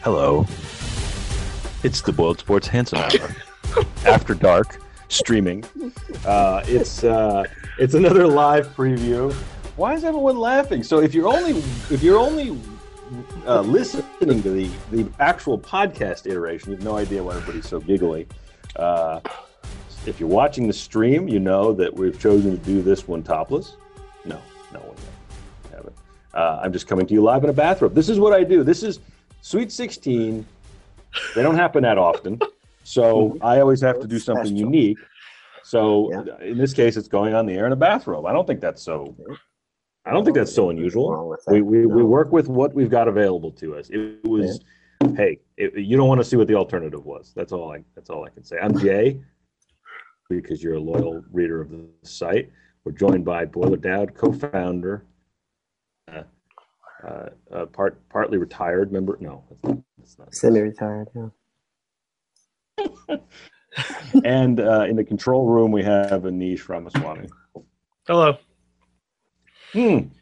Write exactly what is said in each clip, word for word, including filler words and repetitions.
Hello. It's the Boiled Sports Hanson Hour. After dark, streaming. Uh, it's uh, it's another live preview. Why is everyone laughing? So if you're only if you're only uh, listening to the the actual podcast iteration, you have no idea why everybody's so giggly. Uh, if you're watching the stream, you know that we've chosen to do this one topless. No, no one haven't. Uh, I'm just coming to you live in a bathrobe. This is what I do. This is Sweet sixteen. They don't happen that often, so I always have to do something unique. So yeah. In this case, it's going on the air in a bathrobe. I don't think that's so. I don't think that's so unusual. We we, no. we work with what we've got available to us. It was, yeah. hey, it, you don't want to see what the alternative was. That's all I. That's all I can say. I'm Jay, because you're a loyal reader of the site. We're joined by Boiler Dowd, co-founder. Uh, Uh, uh, part partly retired member. No, that's not, that's not semi-retired. Yeah. And uh, in the control room, we have Anish Ramaswamy. Hello. Hmm.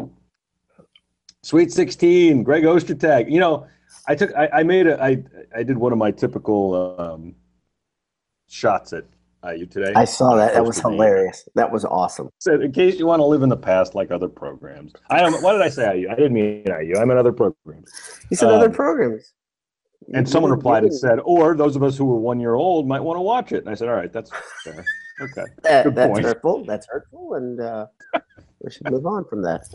Sweet sixteen. Greg Ostertag. You know, I took. I, I made a. I I did one of my typical um, shots at I U today. I saw that. That was hilarious. That was awesome. So in case you want to live in the past like other programs. I don't. What did I say I U? I didn't mean I U. I meant other programs. You said um, other programs. And you someone replied and said, or those of us who were one year old might want to watch it. And I said, all right, that's fair. Okay. That, Good that's point. hurtful. That's hurtful. And uh, we should move on from that.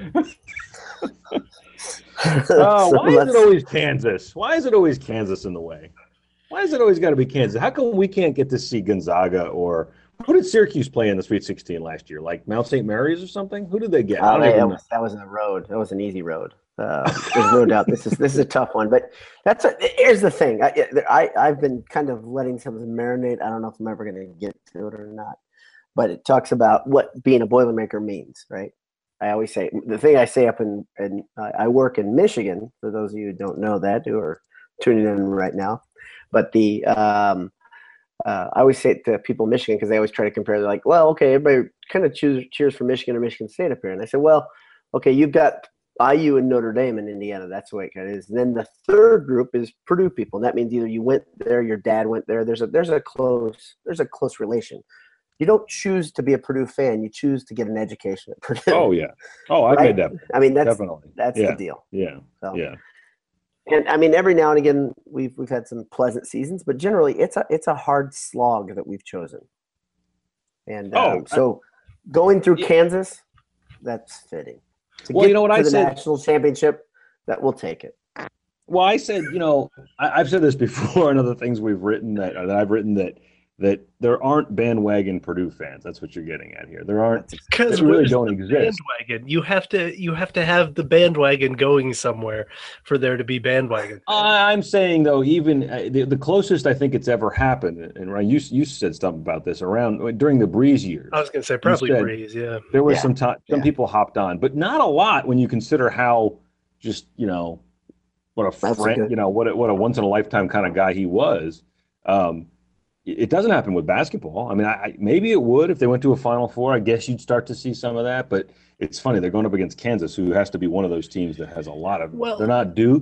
Oh, why so is it always Kansas? Why is it always Kansas in the way? Why is it always got to be Kansas? How come we can't get to see Gonzaga or who did Syracuse play in the Sweet sixteen last year? Like Mount Saint Mary's or something? Who did they get? Uh, that, was, that was a road. That was an easy road. Uh, there's no doubt. This is this is a tough one. But that's a, here's the thing. I, I I've been kind of letting something marinate. I don't know if I'm ever going to get to it or not. But it talks about what being a Boilermaker means, right? I always say the thing I say up in, in uh, I work in Michigan. For those of you who don't know that, who are tuning in right now. But the um, uh, I always say it to people in Michigan because they always try to compare. They're like, well, okay, everybody kind of choose, cheers for Michigan or Michigan State up here. And I said, well, okay, you've got I U and Notre Dame in Indiana. That's the way it kind of is. And then the third group is Purdue people. And that means either you went there, your dad went there. There's a there's a close there's a close relation. You don't choose to be a Purdue fan. You choose to get an education at Purdue. Oh yeah. Oh, I've right? made that. I mean, that's definitely that's yeah. the deal. Yeah. So, yeah. And I mean, every now and again, we've we've had some pleasant seasons, but generally, it's a it's a hard slog that we've chosen. And um, oh, so, I, going through yeah. Kansas, that's fitting. To well, get you know what to I the said. National championship, that will take it. Well, I said, you know, I, I've said this before, and other things we've written that, that I've written that that there aren't bandwagon Purdue fans. That's what you're getting at here. There aren't. Because really don't exist. Bandwagon. You have to. You have to have the bandwagon going somewhere for there to be bandwagon. Uh, I'm saying though, even uh, the, the closest I think it's ever happened, and Ryan, you you said something about this around during the Breeze years. I was going to say probably Breeze. Yeah. There was yeah. some time. Some yeah. people hopped on, but not a lot when you consider how just you know what a That's friend, a good... you know what a, what a once in a lifetime kind of guy he was. Um, It doesn't happen with basketball. I mean, I, maybe it would if they went to a Final Four. I guess you'd start to see some of that. But it's funny. They're going up against Kansas, who has to be one of those teams that has a lot of well, – they're not Duke.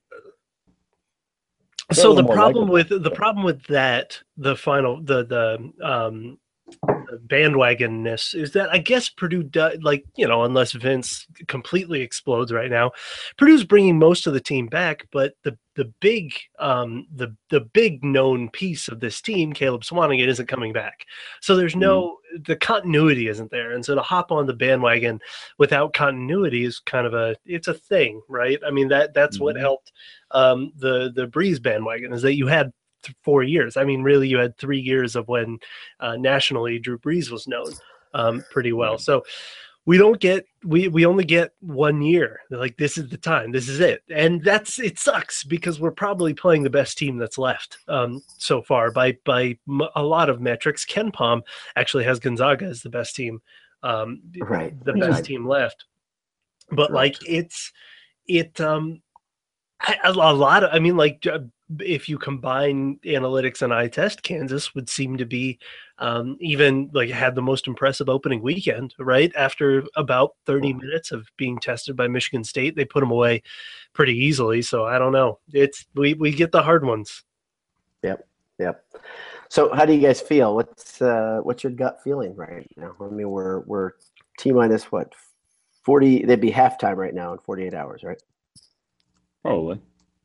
They're so the problem with the problem with that, the final – the the um, bandwagonness is that I guess Purdue does, like, you know, unless Vince completely explodes right now, Purdue's bringing most of the team back, but the the big um the the big known piece of this team, Caleb Swanigan, isn't coming back. So there's no mm-hmm. the continuity isn't there. And so to hop on the bandwagon without continuity is kind of a it's a thing, right? I mean that that's mm-hmm. what helped um the the Breeze bandwagon is that you had four years. I mean, really, you had three years of when uh, nationally Drew Brees was known um, pretty well. So we don't get we we only get one year. They're like, this is the time. This is it, and that's it sucks because we're probably playing the best team that's left um, so far by by a lot of metrics. Ken Palm actually has Gonzaga as the best team, um, right? The best right. team left, but right. like it's it um a, a lot of I mean like. Uh, if you combine analytics and eye test, Kansas would seem to be um, even like had the most impressive opening weekend, right? After about thirty minutes of being tested by Michigan State, they put them away pretty easily. So I don't know. It's we, we get the hard ones. Yep. Yep. So how do you guys feel? What's uh, what's your gut feeling right now? I mean, we're we're T minus what forty? They'd be halftime right now in forty-eight hours, right? Probably.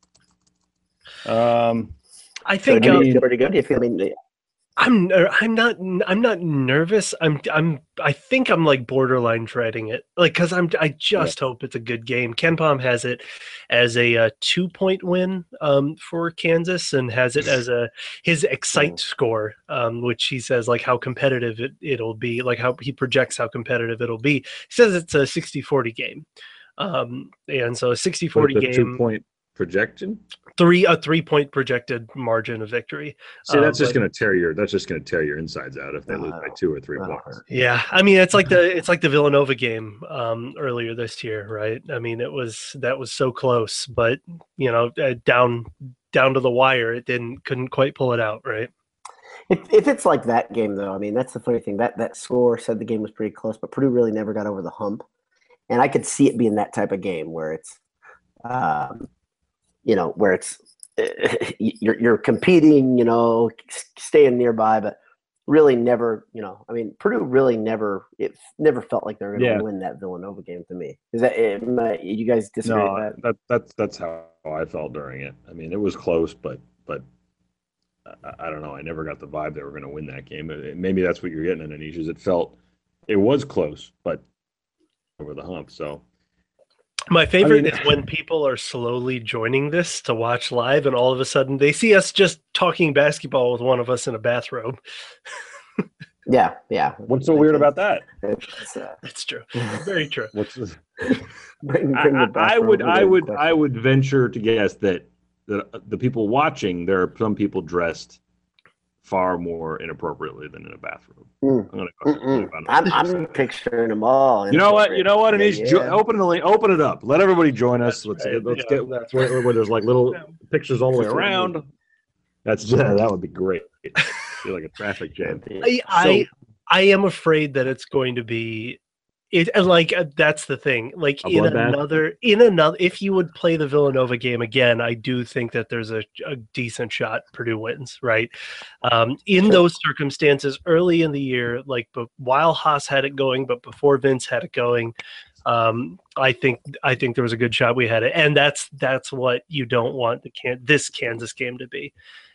Um, I think so do um, you feel pretty good. Do you feel? I mean, I'm I'm not I'm not nervous. I'm I'm I think I'm like borderline dreading it. Like because I'm I just yeah. hope it's a good game. KenPom has it as a, a two point win um, for Kansas and has it as a his excite score, um, which he says like how competitive it, it'll be. Like how he projects how competitive it'll be. He says it's a sixty forty game, um, and so a sixty forty game. Two point projection. Three a three point projected margin of victory. See, that's um, just going to tear your that's just going to tear your insides out if they uh, lose by two or three uh, points. Yeah, I mean it's like the it's like the Villanova game um, earlier this year, right? I mean it was that was so close, but you know uh, down down to the wire, it didn't couldn't quite pull it out, right? If, if it's like that game though, I mean that's the funny thing that that score said the game was pretty close, but Purdue really never got over the hump, and I could see it being that type of game where it's. Um, you know, where it's you're you're competing, you know, staying nearby, but really never, you know, I mean, Purdue really never it never felt like they were going to yeah. win that Villanova game to me. Is that it, you guys disagree no, with that? that? That's that's how I felt during it. I mean, it was close, but but I, I don't know. I never got the vibe they were going to win that game. It, maybe that's what you're getting at, Anish, is it felt it was close, but over the hump. So. My favorite I mean, is when people are slowly joining this to watch live and all of a sudden they see us just talking basketball with one of us in a bathrobe. yeah, yeah. What's so weird about that? It's, uh, it's true. Very true. What's the... bring, bring I, I would I would question. I would venture to guess that the the people watching, there are some people dressed far more inappropriately than in a bathroom. Mm. I'm, gonna go I'm, I'm picturing them all. You know what? You know what? And yeah, yeah. open the link, open it up. Let everybody join us. That's let's right. get, let's yeah. get that's where, where there's like little pictures all the way around. That's just, that would be great. Feel like a traffic jam. I, so, I I am afraid that it's going to be. It like uh, that's the thing. Like in another, in another, if you would play the Villanova game again, I do think that there's a, a decent shot Purdue wins. Right, um, in sure. those circumstances, early in the year, like but while Haas had it going, but before Vince had it going, um, I think I think there was a good shot we had it, and that's that's what you don't want the can this Kansas game to be.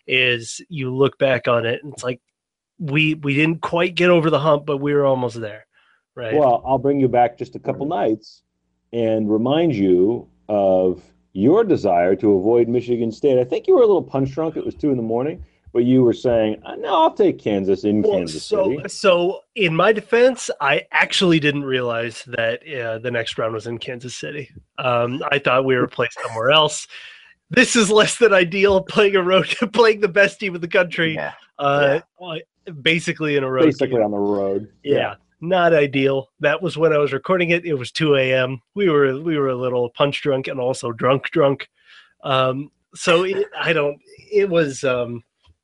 Is you look back on it and it's like we we didn't quite get over the hump, but we were almost there. Right. Well, I'll bring you back just a couple nights and remind you of your desire to avoid Michigan State. I think you were a little punch drunk. It was two in the morning, but you were saying, "No, I'll take Kansas in well, Kansas so, City." So, in my defense, I actually didn't realize that uh, the next round was in Kansas City. Um, I thought we were placed somewhere else. This is less than ideal. Playing a road, playing the best team in the country, yeah. Uh, yeah. basically in a road. Basically game. on the road. Yeah. yeah. Not ideal. That was when I was recording it. It was two a.m. We were we were a little punch drunk and also drunk drunk. Um, so it, I don't. It was. Um,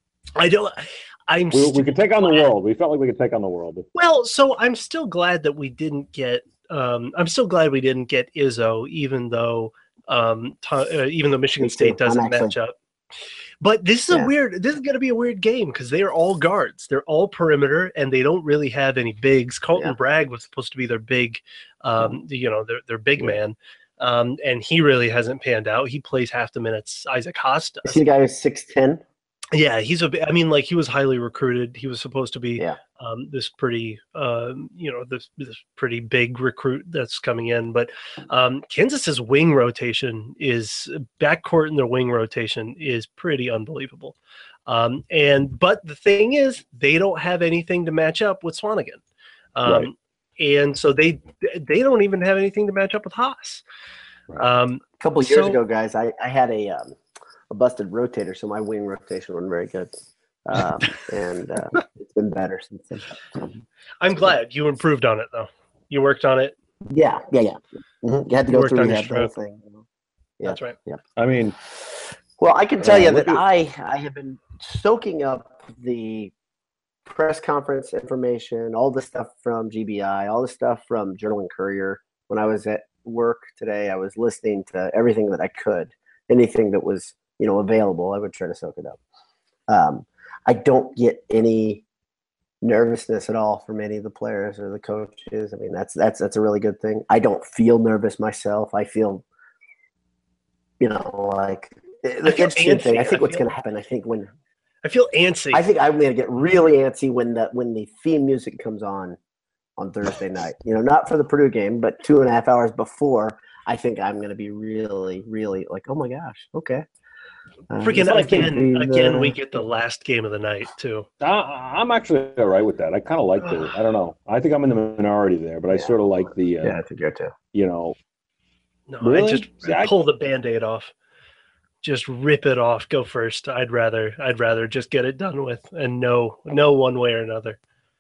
I don't. I'm. We, we could take on the world. We felt like we could take on the world. Well, so I'm still glad that we didn't get. Um, I'm still glad we didn't get Izzo, even though um, t- uh, even though Michigan State doesn't actually- match up. But this is yeah. a weird. This is going to be a weird game because they are all guards. They're all perimeter, and they don't really have any bigs. Colton yeah. Bragg was supposed to be their big, um, you know, their their big yeah. man, um, and he really hasn't panned out. He plays half the minutes. Isaac Haas does. Is he the guy who's six ten? Yeah, he's a. I mean, like he was highly recruited. He was supposed to be yeah. um, this pretty, um, you know, this this pretty big recruit that's coming in. But um, Kansas's wing rotation is backcourt, and their wing rotation is pretty unbelievable. Um, and but the thing is, they don't have anything to match up with Swanigan, um, right. and so they they don't even have anything to match up with Haas. Right. Um, a couple years so, ago, guys, I I had a. Um, a busted rotator, so my wing rotation wasn't very good. Um, and uh, it's been better since then. I'm glad you improved on it, though. You worked on it. Yeah, yeah, yeah. Mm-hmm. You had to you go through that the whole thing. You know? Yeah, that's right. Yeah. I mean, Well, I can tell Uh, you look that at- I I have been soaking up the press conference information, all the stuff from G B I, all the stuff from Journal and Courier. When I was at work today, I was listening to everything that I could, anything that was you know available. I would try to soak it up. Um, I don't get any nervousness at all from any of the players or the coaches. I mean, that's that's that's a really good thing. I don't feel nervous myself. I feel, you know, like the I feel interesting thing. I antsy. think I what's feel- going to happen. I think when I feel antsy. I think I'm going to get really antsy when the when the theme music comes on on Thursday night. You know, not for the Purdue game, but two and a half hours before. I think I'm going to be really, really like, oh my gosh, okay. Uh, Freaking so I think again, we've, again, uh, we get the last game of the night too. I, I'm actually all right with that. I kind of like the. I don't know. I think I'm in the minority there, but I Yeah. sort of like the. Uh, yeah, I think you're too. You know, No, Really? I just See, I- pull the Band-Aid off. Just rip it off. Go first. I'd rather. I'd rather just get it done with and know know one way or another.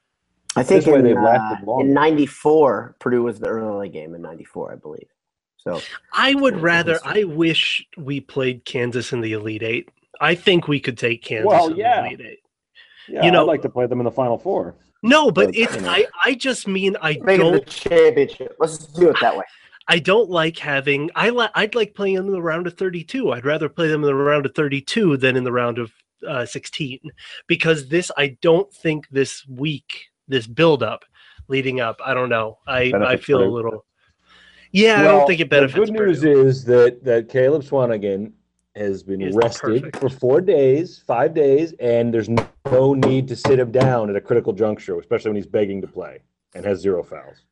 I think This way in, they've uh, lasted longer. in ninety-four, Purdue was the early game in ninety-four, I believe. So I would Yeah, rather. history. I wish we played Kansas in the Elite Eight. I think we could take Kansas Well, in yeah. the Elite Eight. yeah, You know- I'd like to play them in the Final Four. No, but But, it's. you know. I. I just mean I making the don't. championship. Let's just do it that way. I don't like having. I li- I'd like playing them in the round of thirty-two. I'd rather play them in the round of thirty-two than in the round of uh, sixteen, because this. I don't think this week, this build-up, leading up. I don't know. I I Benefits feel a Purdue. little. Yeah, I Well, don't think it benefits. The good news Purdue. is that that Caleb Swanigan has been Is rested perfect. for four days, five days, and there's no need to sit him down at a critical juncture, especially when he's begging to play and has zero fouls.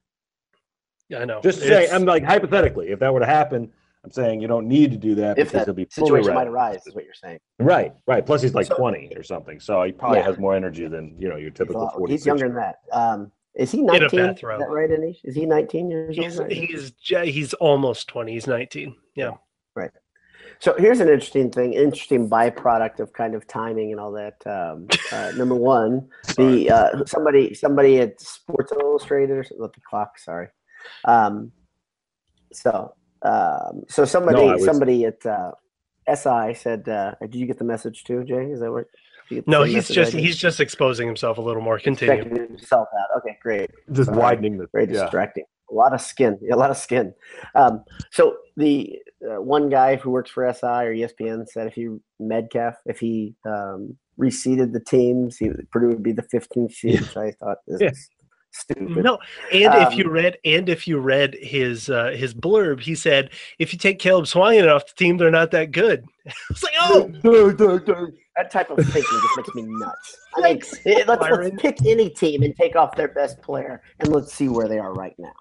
I know. Just saying, It's- I'm like hypothetically, if that were to happen, I'm saying you don't need to do that If because that he'll be fully situation might ready. arise, is what you're saying. Right, right. Plus, he's like So- twenty or something, so he probably Yeah. has more energy than you know your He's, a typical lot- forty. he's younger than that. Um, is he a nineteen? bad Is throw. that right, Anish? Is he nineteen years old? He's right now? he's j- he's almost twenty. He's nineteen. Yeah. So here's an interesting thing, interesting byproduct of kind of timing and all that. Um, uh, number one, the uh, somebody somebody at Sports Illustrated or something with the clock. Sorry. Um, so um, so somebody No, I was- somebody at uh, S I said, uh, "Did you get the message too, Jay? Is that what?" did you get the No, same he's message just I did? he's just exposing himself a little more. Continue. checking himself out. Okay, great. Just Sorry. widening the Very yeah. distracting. A lot of skin. A lot of skin. Um, so the uh, one guy who works for S I or E S P N said if he Metcalf, if he um, reseeded the teams, he Purdue would be the fifteenth seed, which I thought is Yeah. stupid. No, and if you Um, read and if you read his uh, his blurb, he said if you take Caleb Swanigan off the team, they're not that good. It's like, oh, That type of thinking just makes me nuts. I mean, Thanks, eh, let's, Byron. let's pick any team and take off their best player, and let's see where they are right now.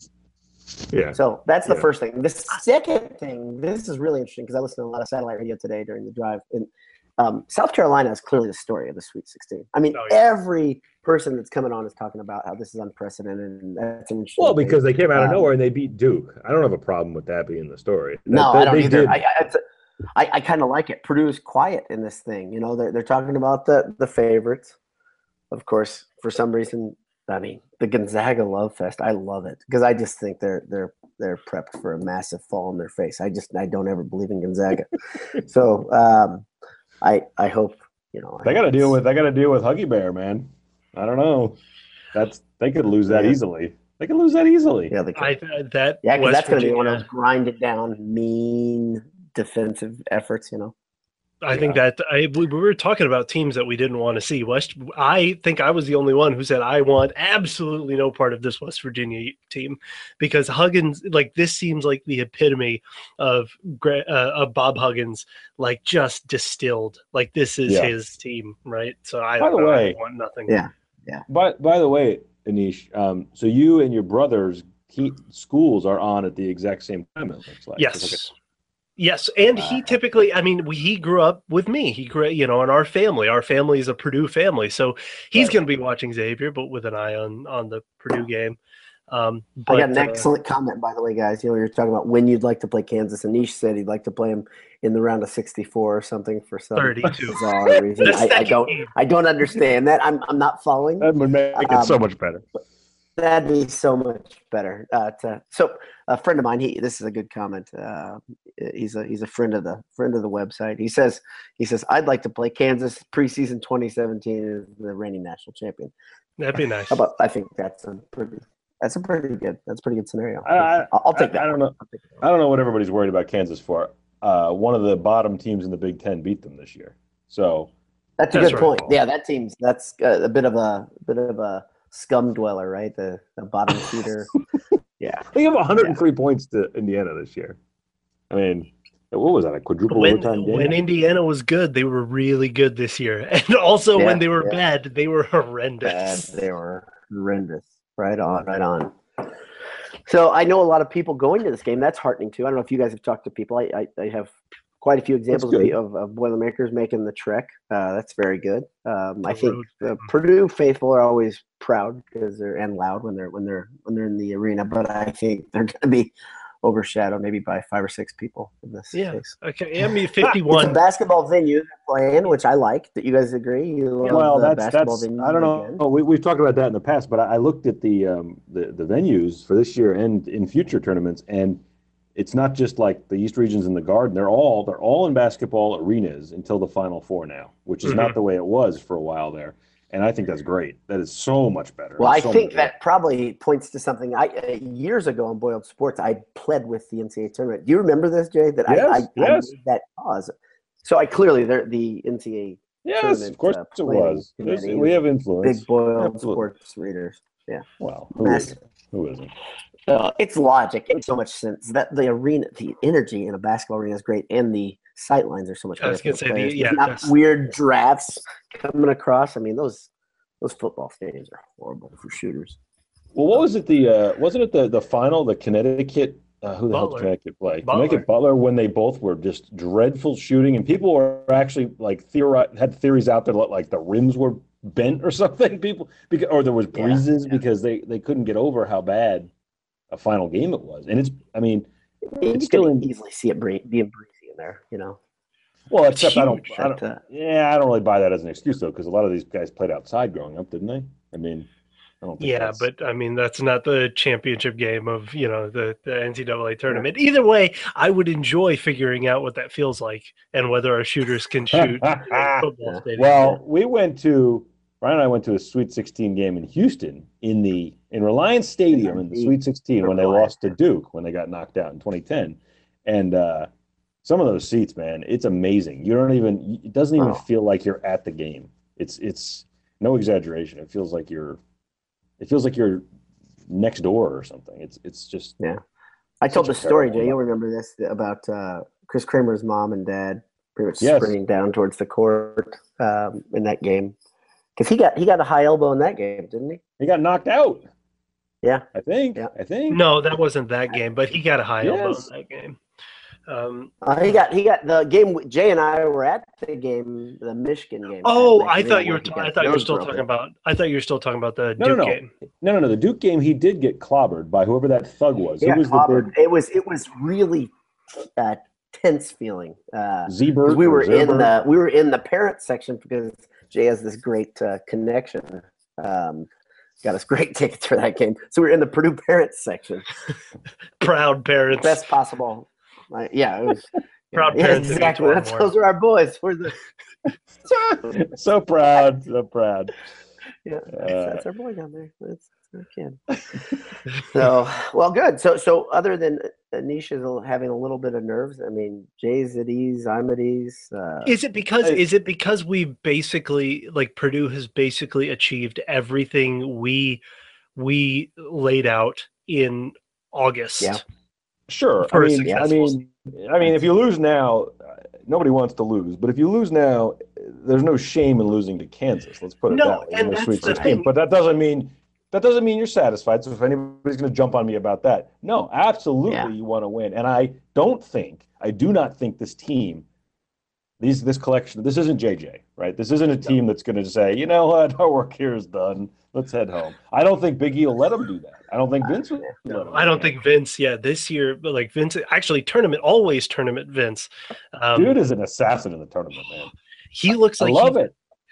Yeah. So that's the Yeah. first thing. The second thing, this is really interesting because I listened to a lot of satellite radio today during the drive. And um, South Carolina is clearly the story of the Sweet sixteen. I mean, Oh, yeah. every person that's coming on is talking about how this is unprecedented, and that's an interesting. Well, thing. because they came out of Um, nowhere and they beat Duke. I don't have a problem with that being the story. no, That- I don't they either. did- I, I, it's- I, I kind of like it. Purdue is quiet in this thing. You know, they're they're talking about the the favorites. Of course, for some reason, I mean, the Gonzaga love fest. I love it because I just think they're they're they're prepped for a massive fall in their face. I just I don't ever believe in Gonzaga. so um, I I hope you know. I They got to hope deal it's- with. They got to deal with Huggy Bear, man. I don't know. That's they could lose that Yeah. easily. They could lose that easily. Yeah, they could. I that yeah, because West that's going to be one of Virginia- those grinded down, mean defensive efforts. You know. I think that I, we we were talking about teams that we didn't want to see. West, I think I was the only one who said I want absolutely no part of this West Virginia team because Huggins, like this, seems like the epitome of Gra- uh, of Bob Huggins, like just distilled. Like this is Yeah. his team, right? So I, By don't the know, way- I want nothing. Yeah. By by the way, Anish, um, so you and your brothers' he, schools are on at the exact same time. It looks like. Yes. It's like Yes, and he Uh, typically, I mean, we, he grew up with me. He grew, you know, in our family. Our family is a Purdue family, so he's Right. going to be watching Xavier, but with an eye on on the Purdue game. Um, I but, got an uh, excellent comment, by the way, guys. You know, you're talking about when you'd like to play Kansas. Anish said he'd like to play him in the round of sixty-four or something for some thirty-two. bizarre reason. The I, I second don't, game. I don't understand that. I'm, I'm not following. that would make it Um, so much better. That'd be so much better. Uh, to, so a friend of mine, he this is a good comment. Uh, he's a he's a friend of the friend of the website. He says he says I'd like to play Kansas preseason twenty seventeen as the reigning national champion. That'd be nice. How about, I think that's a pretty that's a pretty good that's a pretty good scenario. I, I, I'll, I'll take that. I, I don't know. I don't know what everybody's worried about Kansas for. Uh, one of the bottom teams in the Big Ten beat them this year, so that's a that's good right. point. Yeah, that team's that's a, a bit of a, a bit of a scum dweller, right? The, the bottom feeder. Yeah. They have one hundred three yeah. points to Indiana this year. I mean, what was that, a quadruple when, overtime game? When Indiana was good, they were really good this year. And also yeah, when they were yeah. bad, they were horrendous. Bad, they were horrendous. Right on, right on. So I know a lot of people going to this game. That's heartening too. I don't know if you guys have talked to people. I, I, I have quite a few examples of, of, of Boilermakers making the trek. Uh, that's very good. Um, I think the Purdue faithful are always proud because they're and loud when they're when they're when they're in the arena. But I think they're going to be overshadowed maybe by five or six people in this yeah. case. Okay. I mean, fifty-one. It's a basketball venue to play in, which I like. That you guys agree? You love well, the that's basketball that's. venue I don't know. again? Oh, we we've talked about that in the past, but I, I looked at the um the the venues for this year and in future tournaments, and it's not just like the East Regions and the Garden. They're all they're all in basketball arenas until the Final Four now, which is mm-hmm. not the way it was for a while there. And I think that's great. That is so much better. Well, I so think that better. probably points to something. I uh, years ago on Boiled Sports, I pled with the N C double A tournament. Do you remember this, Jay? That yes, I, I, yes. I made that cause. So I clearly the N C double A yes, tournament. Of course uh, it was. We have influence. Big Boiled Absolutely. Sports readers. Yeah. Well, who isn't? Who isn't? Uh, it's logic. It makes so much sense. That the arena, the energy in a basketball arena is great, and the sight lines are so much better. I was going to say, the, yeah, not that's... weird drafts coming across. I mean, those those football stadiums are horrible for shooters. Well, what was it? The uh, wasn't it the the final? The Connecticut. Uh, who the hell did Connecticut play? Butler. Connecticut Butler, when they both were just dreadful shooting, and people were actually like theori- had theories out there that like the rims were bent or something. People because or there was breezes yeah, yeah. because they they couldn't get over how bad a final game it was. And it's I mean you it's still in, easily see it being breezy in there, you know. Well, except I don't, I don't uh, yeah, I don't really buy that as an excuse though, because a lot of these guys played outside growing up, didn't they? I mean, I don't think yeah, that's... but I mean that's not the championship game of you know the, the N C double A tournament. Either way, I would enjoy figuring out what that feels like and whether our shooters can shoot. football stadium. Well, we went to Ryan and I went to a Sweet sixteen game in Houston in the in Reliance Stadium in the Sweet sixteen when they lost to Duke when they got knocked out in twenty ten, and uh, some of those seats, man, it's amazing. You don't even it doesn't even oh. feel like you're at the game. It's it's no exaggeration. It feels like you're it feels like you're next door or something. It's it's just yeah. I told the story, Jay. You'll remember this about uh, Chris Kramer's mom and dad pretty much yes. sprinting down towards the court um, in that game. Because he got he got a high elbow in that game, didn't he? He got knocked out. Yeah, I think. Yeah. I think. No, that wasn't that game, but he got a high yes. elbow in that game. Um, uh, he got he got the game. Jay and I were at the game, the Michigan game. Oh, I thought you were. T- I thought you were still talking about. I thought you were still talking about the no, Duke no, no. game. No, no, no. The Duke game, he did get clobbered by whoever that thug was. Yeah, it was clobbered. the big... It was it was really uh, tense feeling. Uh, Z-Bird we were Zerbert? in the we were in the parent section because Jay has this great uh, connection. Um, got us great tickets for that game, so we were in the Purdue parents section. Proud parents, best possible. Uh, yeah, it was. Proud yeah, parents. exactly. That's, those are our boys. We're the so proud, so proud. Yeah, uh, that's our boy down there. That's, that's our kid. So, well, good. So, so other than Anisha having a little bit of nerves, I mean, Jay's at ease, I'm at ease. Uh, is it because I, is it because we basically like Purdue has basically achieved everything we we laid out in August? Yeah. Sure. I mean, yeah, I mean, I mean, if you lose now, uh, nobody wants to lose. But if you lose now, there's no shame in losing to Kansas. Let's put it no, that way. And that's Sweet the thing. But that doesn't mean that doesn't mean you're satisfied. So if anybody's going to jump on me about that, no, absolutely, yeah. you want to win. And I don't think, I do not think this team, these this collection, this isn't J J, right? This isn't a team that's going to say, you know what, our work here is done. Let's head home. I don't think Big E will let them do that. I don't think Vince will let them. I don't think Vince, yeah, this year, but like Vince, actually tournament, always tournament Vince. Um, Dude is an assassin in the tournament, man. He looks like I love he, it.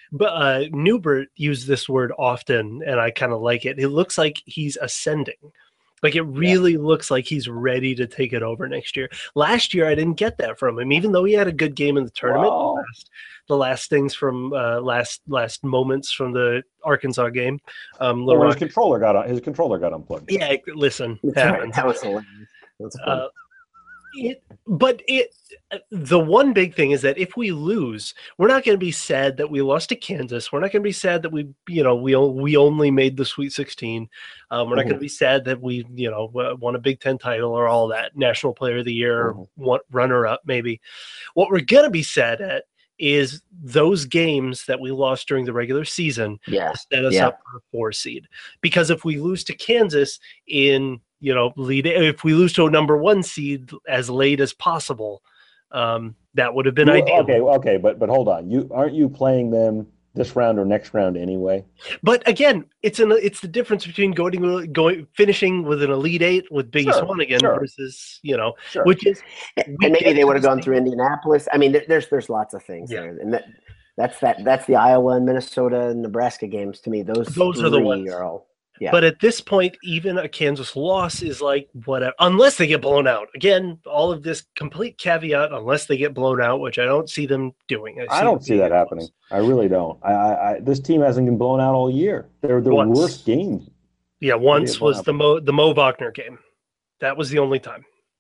But uh, Newbert used this word often, and I kind of like it. It looks like he's ascending. Like it really yeah. looks like he's ready to take it over next year. Last year, I didn't get that from him, even though he had a good game in the tournament. The last, the last things from uh, last last moments from the Arkansas game. Um, well, his controller got his controller got unplugged. Yeah, listen, right. That was hilarious. That's fun. Uh, It, but it the one big thing is that if we lose, we're not going to be sad that we lost to Kansas. We're not going to be sad that we, you know, we we only made the Sweet sixteen. Um, we're not mm-hmm. going to be sad that we, you know, won a Big Ten title or all that, National Player of the Year, mm-hmm. or runner up maybe. What we're going to be sad at is those games that we lost during the regular season yeah. set us yeah. up for a four seed. Because if we lose to Kansas in you know, lead if we lose to a number one seed as late as possible, um, that would have been well, ideal. Okay, okay, but but hold on, you aren't you playing them this round or next round anyway? But again, it's an it's the difference between going going finishing with an Elite Eight with Big East sure, One again sure. versus you know, sure. which is and maybe they would have gone through Indianapolis. I mean, there, there's there's lots of things yeah. there, and that that's that that's the Iowa and Minnesota and Nebraska games to me. Those those are the ones. Are all, Yeah. But at this point, even a Kansas loss is like whatever, unless they get blown out. Again, all of this complete caveat, unless they get blown out, which I don't see them doing. I, I don't see that happening. I really don't. I, I, I this team hasn't been blown out all year. They're the once. worst games. Yeah, once was the Mo the Mo Wagner game. That was the only time.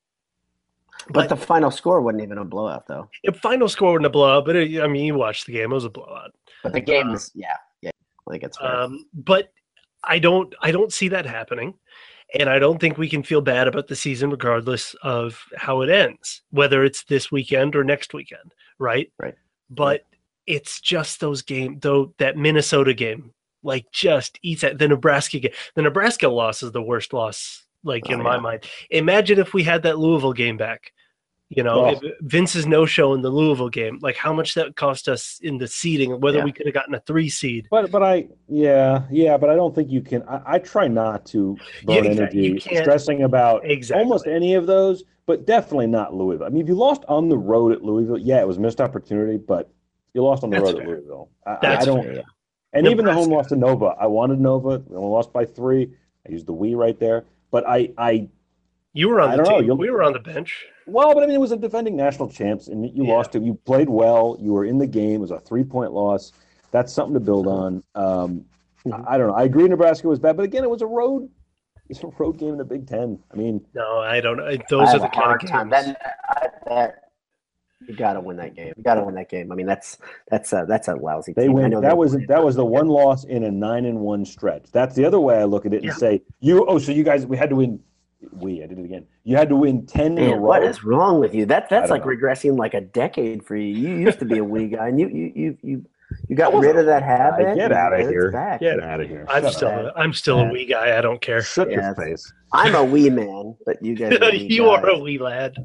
But, but the final score wasn't even a blowout, though. The final score wasn't a blowout, but it, I mean, you watched the game; it was a blowout. But the game was, yeah, yeah, I think it's fair. Um, but. I don't I don't see that happening, and I don't think we can feel bad about the season regardless of how it ends, whether it's this weekend or next weekend, right? Right. But right. it's just those games, though, that Minnesota game, like just eats at the Nebraska game. The Nebraska loss is the worst loss, like oh, in my yeah. mind. Imagine if we had that Louisville game back. You know, oh. if Vince's no-show in the Louisville game, like how much that cost us in the seeding, whether yeah. we could have gotten a three seed. But but I yeah yeah, but I don't think you can. I, I try not to burn yeah, energy stressing about exactly. almost any of those, but definitely not Louisville. I mean, if you lost on the road at Louisville, yeah, it was a missed opportunity, but you lost on the That's road fair. at Louisville. I, That's I don't. fair, yeah. And Nebraska. even the home loss to Nova, I wanted Nova. We only lost by three. I used the we right there, but I I. You were on I the don't team. know. We were on the bench. Well, but I mean, it was a defending national champs, and you Yeah. lost it. You played well. You were in the game. It was a three-point loss. That's something to build on. Um, I, I don't know. I agree Nebraska was bad, but again, it was a road. It's a road game in the Big Ten. I mean, No, I don't know. Those I are the have a kind hard of time. games. That, I, that you got to win that game. You got to win that game. I mean, that's that's a that's a lousy they team. I win. know That they was played, that was the but- one loss in a nine and one stretch. That's the other way I look at it and Yeah. say, you. Oh, so you guys, we had to win. We, I did it again. You had to win ten in a Man, row. what is wrong with you? That that's don't like know. regressing like a decade for you. You used to be a wee guy, and you you you you, you got I wasn't rid of that a habit. Get and out of it's here. back. Get out of here. I'm Shut still up. a, I'm still a Yeah. wee guy. I don't care. Shut Yeah, your face. I'm a wee man, but you guys are wee you guys. are a wee lad.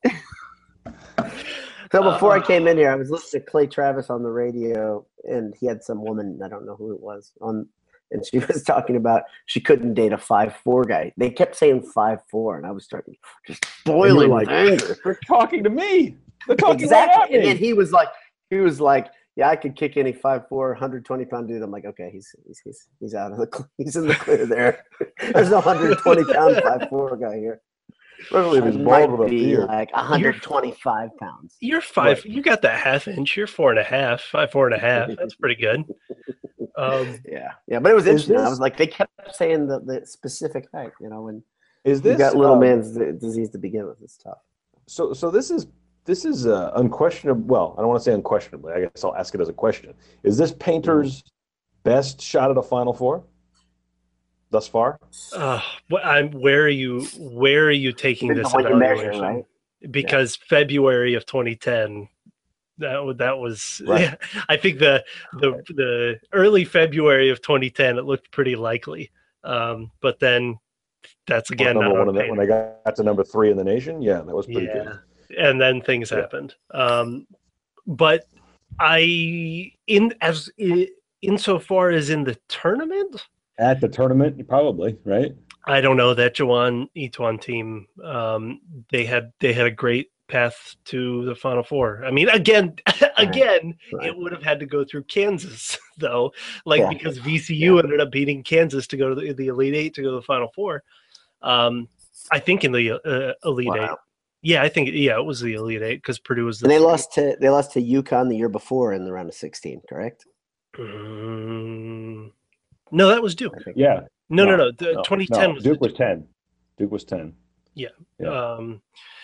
So before I Uh, came in here, I was listening to Clay Travis on the radio, and he had some woman, I don't know who it was, on, and she was talking about she couldn't date a five four guy. They kept saying five four, and I was starting just boiling like, with anger. They're talking to me. They're talking Exactly. right at And me. then he was like, he was like, yeah, I could kick any five four, one hundred twenty pound dude. I'm like, okay, he's he's he's, he's out of the cl- he's in the clear there. There's no one hundred twenty pound five four guy here. Especially if It he's might bald with a be beard. like one hundred twenty-five pounds. You're five. Right. You got that half inch. You're four and a half. Five, four and a half. That's pretty good. Um, Yeah, yeah, but it was Is interesting. I this- was like, they kept saying the, the specific height, you know, when Is you this got little um, man's d- disease to begin with. It's tough. So, so this is this is uh, unquestionable. Well, I don't want to say unquestionably. I guess I'll ask it as a question. Is this Painter's best shot at a Final Four thus far? uh, what, I'm. Where are you? Where are you taking Depends this on what you measure, evaluation? right? Because February of twenty ten, that wa- that was. Right. I think the the the early February of twenty ten, it looked pretty likely. Um, but then that's again number not one on in the, Painter. when I got to number three in the nation. Yeah, that was pretty Yeah. good. And then things Yeah. happened. Um, but I in as insofar as in the tournament, At the tournament, probably right. I don't know that Jawan Etuan team. Um, they had they had a great path to the Final Four. I mean, again, again, Right. it would have had to go through Kansas, though, like Yeah. because V C U Yeah. ended up beating Kansas to go to the, the Elite Eight to go to the Final Four. Um, I think in the uh, Elite Wow. Eight. Yeah, I think yeah, it was the Elite Eight because Purdue was the. And they three. lost to they lost to UConn the year before in the round of sixteen, correct? Mm, no, that was Duke. I think. Yeah. No, no, No, no. The No, twenty ten no, was Duke the was ten. Duke was ten. Yeah. Um,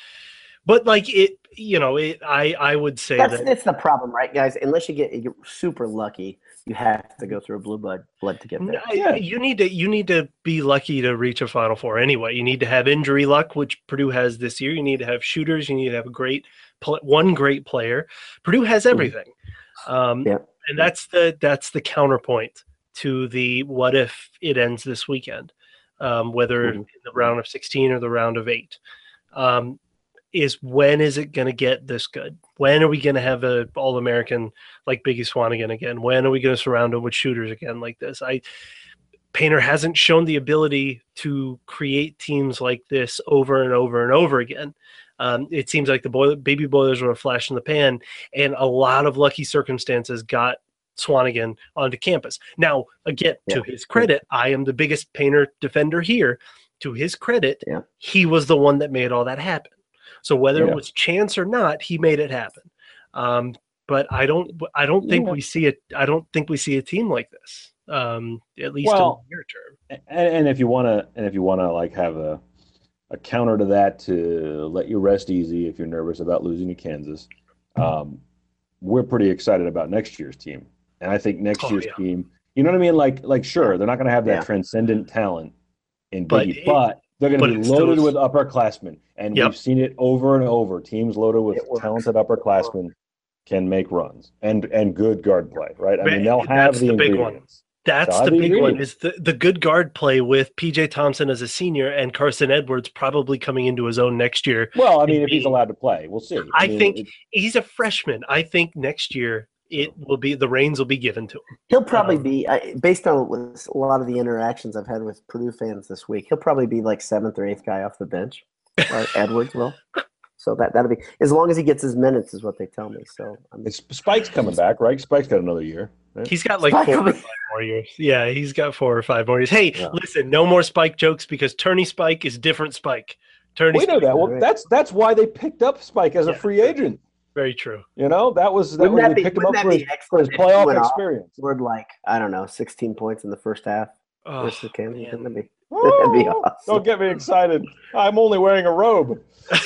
but like it, you know, it. I I would say That's that that's the problem, right, guys? Unless you get you're super lucky, you have to go through a blue blood blood to get there. I- Yeah. you need to you need to be lucky to reach a Final Four anyway. You need to have injury luck, which Purdue has this year. You need to have shooters. You need to have a great pl- one great player. Purdue has everything, um, Yeah. and that's the that's the counterpoint to the what if it ends this weekend, um, whether Mhm. in the round of sixteen or the round of eight. Um, is when is it going to get this good? When are we going to have a All American like Biggie Swanigan again? When are we going to surround him with shooters again like this? I Painter hasn't shown the ability to create teams like this over and over and over again. Um, it seems like the boiler, baby boilers were a flash in the pan, and a lot of lucky circumstances got Swanigan onto campus. Now, again, Yeah. to his credit, I am the biggest Painter defender here. To his credit, Yeah. he was the one that made all that happen. So whether Yeah. it was chance or not, he made it happen. Um, but I don't, I don't think Yeah. we see it. I don't think we see a team like this, um, at least Well, in the near term. And, and if you want to, and if you want to, like have a a counter to that to let you rest easy if you're nervous about losing to Kansas, um, we're pretty excited about next year's team. And I think next Oh, year's yeah. team, you know what I mean? Like, like sure, they're not going to have that Yeah. transcendent talent in But Biggie, it- but they're going but to be it still loaded is- with upperclassmen, and Yep. we've seen it over and over. Teams loaded with It works. talented upperclassmen can make runs and and good guard play, right? I mean, they'll have That's the the big one. ingredients. That's So the I big agree. one is the, the good guard play with P J Thompson as a senior and Carson Edwards probably coming into his own next year. Well, I mean, if he's being- allowed to play, we'll see. I mean, think it- he's a freshman. I think next year it will be the reins will be given to him. He'll probably Um, be, I- based on with a lot of the interactions I've had with Purdue fans this week, he'll probably be like seventh or eighth guy off the bench. Or Edwards will. So that that'll be as long as he gets his minutes, is what they tell me. So I'm, it's Spike's coming back, right? Spike's got another year. Right? He's got like Spike four or will be- five more years. Yeah, he's got four or five more years. Hey, Yeah. listen, no more Spike jokes because Turney Spike is different Spike. Turney we know Spike, that. Well, Right. that's that's why they picked up Spike as a Yeah. free agent. very true. You know, that was that Wouldn't was that they be- picked him wouldn't up that for be his, for his excellent if he playoff went off? experience. scored like, I don't know, sixteen points in the first half Oh, versus Kansas. man. Wouldn't that be, that'd be Oh, awesome. Don't get me excited. I'm only wearing a robe.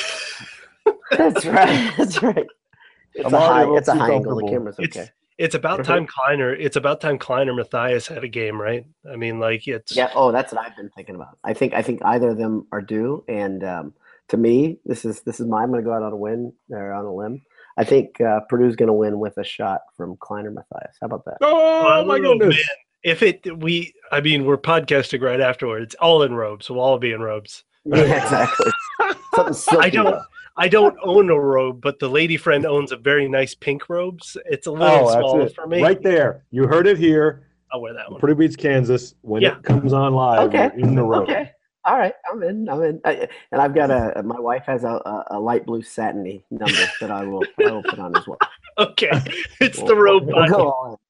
That's right. That's right. It's I'm a already a high, little it's a too high angle. The comfortable. camera's It's okay. it's about time Kleiner. It's about time Kleiner Matthias had a game, right? I mean, like it's Yeah. Oh, that's what I've been thinking about. I think I think either of them are due, and um, to me, this is this is my. I'm going to go out on a win or on a limb. I think uh, Purdue's going to win with a shot from Kleiner Matthias. How about that? Oh, my Oh, goodness. man. If it we, I mean, we're podcasting right afterwards, all in robes. We'll all be in robes. Yeah, exactly. Something silky. I don't. I don't own a robe, but the lady friend owns a very nice pink robes. It's a little Oh, small that's it. for me. Right there. You heard it here. I'll wear that one. Purdue beats Kansas. When Yeah. it comes on live, Okay. you're in the robe. Okay. All right. I'm in. I'm in. I, and I've got a. My wife has a, a, a light blue satiny number that I will. I will put on as well. Okay, it's We'll- the robe. We'll podcast. go all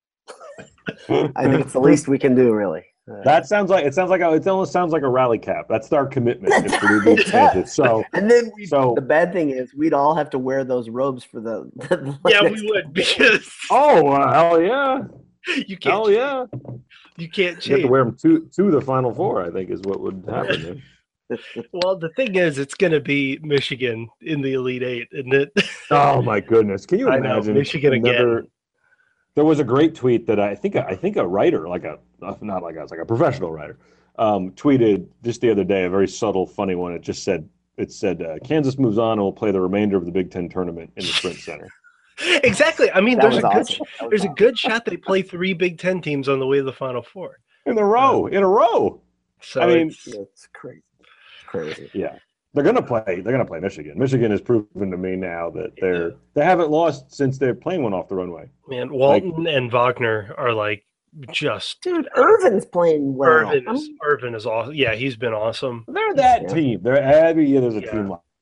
in. I think it's the least we can do, really. Uh, That sounds like it sounds like a, it almost sounds like a rally cap. That's our commitment if Purdue It beats does. Kansas. So And then we, So- the bad thing is we'd all have to wear those robes for the. the Yeah, next we would because oh uh, hell yeah, you can't. hell yeah. You can't You have change. to wear them to to the Final Four. I think is what would happen. There. Well, the thing is, it's going to be Michigan in the Elite Eight, isn't it? Oh my goodness! Can you I know, imagine? Michigan again. There was a great tweet that I think I think a writer, like a not like us, like a professional writer, um, tweeted just the other day. A very subtle, funny one. It just said it said uh, Kansas moves on and will play the remainder of the Big Ten tournament in the Sprint Center. Exactly. I mean, That there's was a good awesome. That was there's a awesome. good shot they play three Big Ten teams on the way to the Final Four. In a row, in a row. So I mean, it's, It's crazy. It's crazy. Yeah, they're gonna play. They're gonna play Michigan. Michigan has proven to me now that they're they haven't lost since their plane went off the runway. man, Walton and Wagner are like just Dude, Irvin's playing well. Irvin I'm- is Irvin is awesome. Yeah, he's been awesome. They're that Yeah. team. They're every year there's a Yeah. team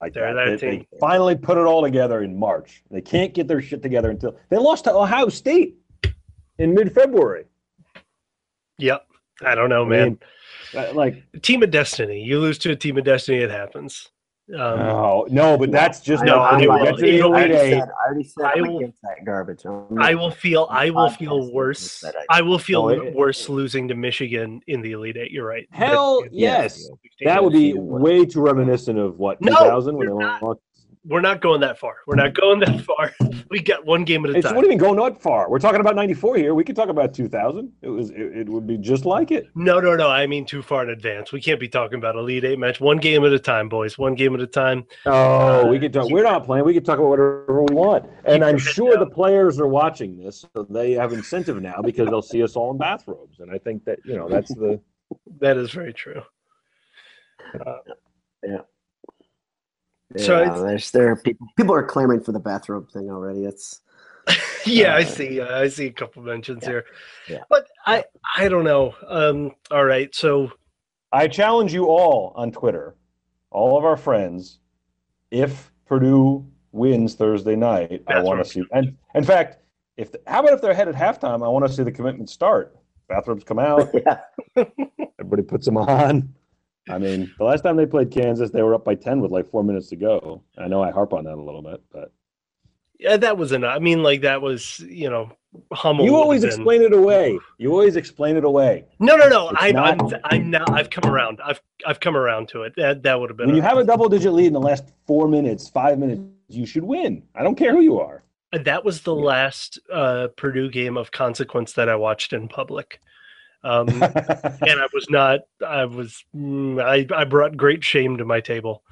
like They're that. that They, team. they finally put it all together in March. They can't get their shit together until they lost to Ohio State in mid-February. Yep. I don't know, I man. mean, uh, like Team of destiny. You lose to a team of destiny, it happens. Um, oh no, but that's just No, not it true. will. Get to the It'll- I Elite already Eight. said, I already said I I'm will- against that garbage. I'm I not- will feel. I will podcast feel against worse. that idea. I will feel Oh, it- worse losing to Michigan in the Elite Eight. You're right. Hell But- yes. Yeah. That would be You would. way too reminiscent of what No, two thousand when they you're not. lost. We're not going that far. We're not going that far. We got one game at a It's time. what do you mean going not far? We're talking about ninety-four here. We could talk about two thousand. It was it, it would be just like it. No, no, no. I mean too far in advance. We can't be talking about Elite Eight match. One game at a time, boys. One game at a time. Oh, Uh, we could talk. We're not playing. We could talk about whatever we want. And Keep I'm your head sure the down. players are watching this, so they have incentive now because they'll see us all in bathrobes. And I think that you know that's the. That is very true. Uh, Yeah. So Yeah, it's- there's there are people people are clamoring for the bathrobe thing already. It's yeah, I Uh, see. Uh, I see a couple mentions yeah, here. yeah. But I, I don't know. Um, all right. So I challenge you all on Twitter, all of our friends, if Purdue wins Thursday night, I want to see. And in fact, if the, how about if they're ahead at halftime? I want to see the commitment start. Bathrobes come out. yeah. Everybody puts them on. I mean, the last time they played Kansas, they were up by ten with like four minutes to go. I know I harp on that a little bit, but yeah, that was enough. I mean, like that was, you know, Hummel. you would always have been- explain it away. You always explain it away. No, no, no. It's I, not- I'm, I'm now. I've come around. I've, I've come around to it. That, that would have been. When you enough. have a double-digit lead in the last four minutes, five minutes, you should win. I don't care who you are. That was the last uh, Purdue game of consequence that I watched in public. Um, and I was not. I was. mm, I, I brought great shame to my table.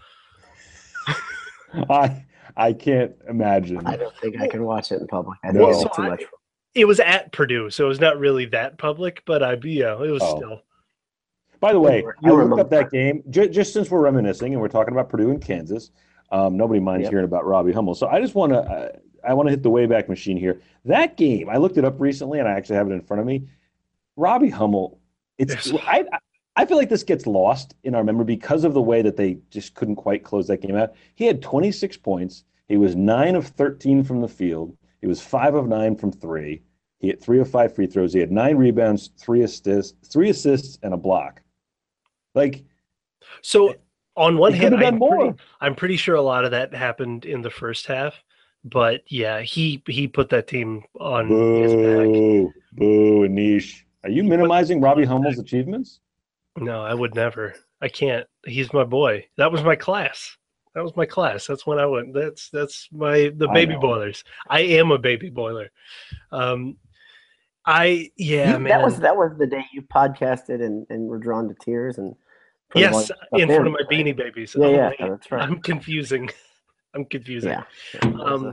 I I can't imagine. I don't think I can watch it in public. I No. think So it's too I- much. It was at Purdue, so it was not really that public. But I, yeah, it was Oh. still. By the way, You were- I you were looked up among- that game ju- just since we're reminiscing and we're talking about Purdue and Kansas. Um, nobody minds Yep. hearing about Robbie Hummel, so I just want to uh, I want to hit the Wayback Machine here. That game, I looked it up recently, and I actually have it in front of me. Robbie Hummel, it's Yes. I I feel like this gets lost in our memory because of the way that they just couldn't quite close that game out. He had twenty-six points. He was nine of thirteen from the field. He was five of nine from three. He hit three of five free throws. He had nine rebounds, three assists, three assists, and a block. Like, So on one he hand, could have done I'm more. pretty, I'm pretty sure a lot of that happened in the first half. But yeah, he he put that team on his back. Boo, boo, and niche. Are you He put- minimizing Robbie Hummel's achievements? No, I would never. I can't. He's my boy. That was my class. That was my class. That's when I went. That's that's my the I baby know. boilers. I am a baby boiler. Um, I yeah, You- man. that was that was the day you podcasted and, and were drawn to tears and put all yes, your stuff in front of my right? beanie babies. Yeah, Oh, yeah, wait, that's right. I'm confusing. I'm confusing. Yeah. Um,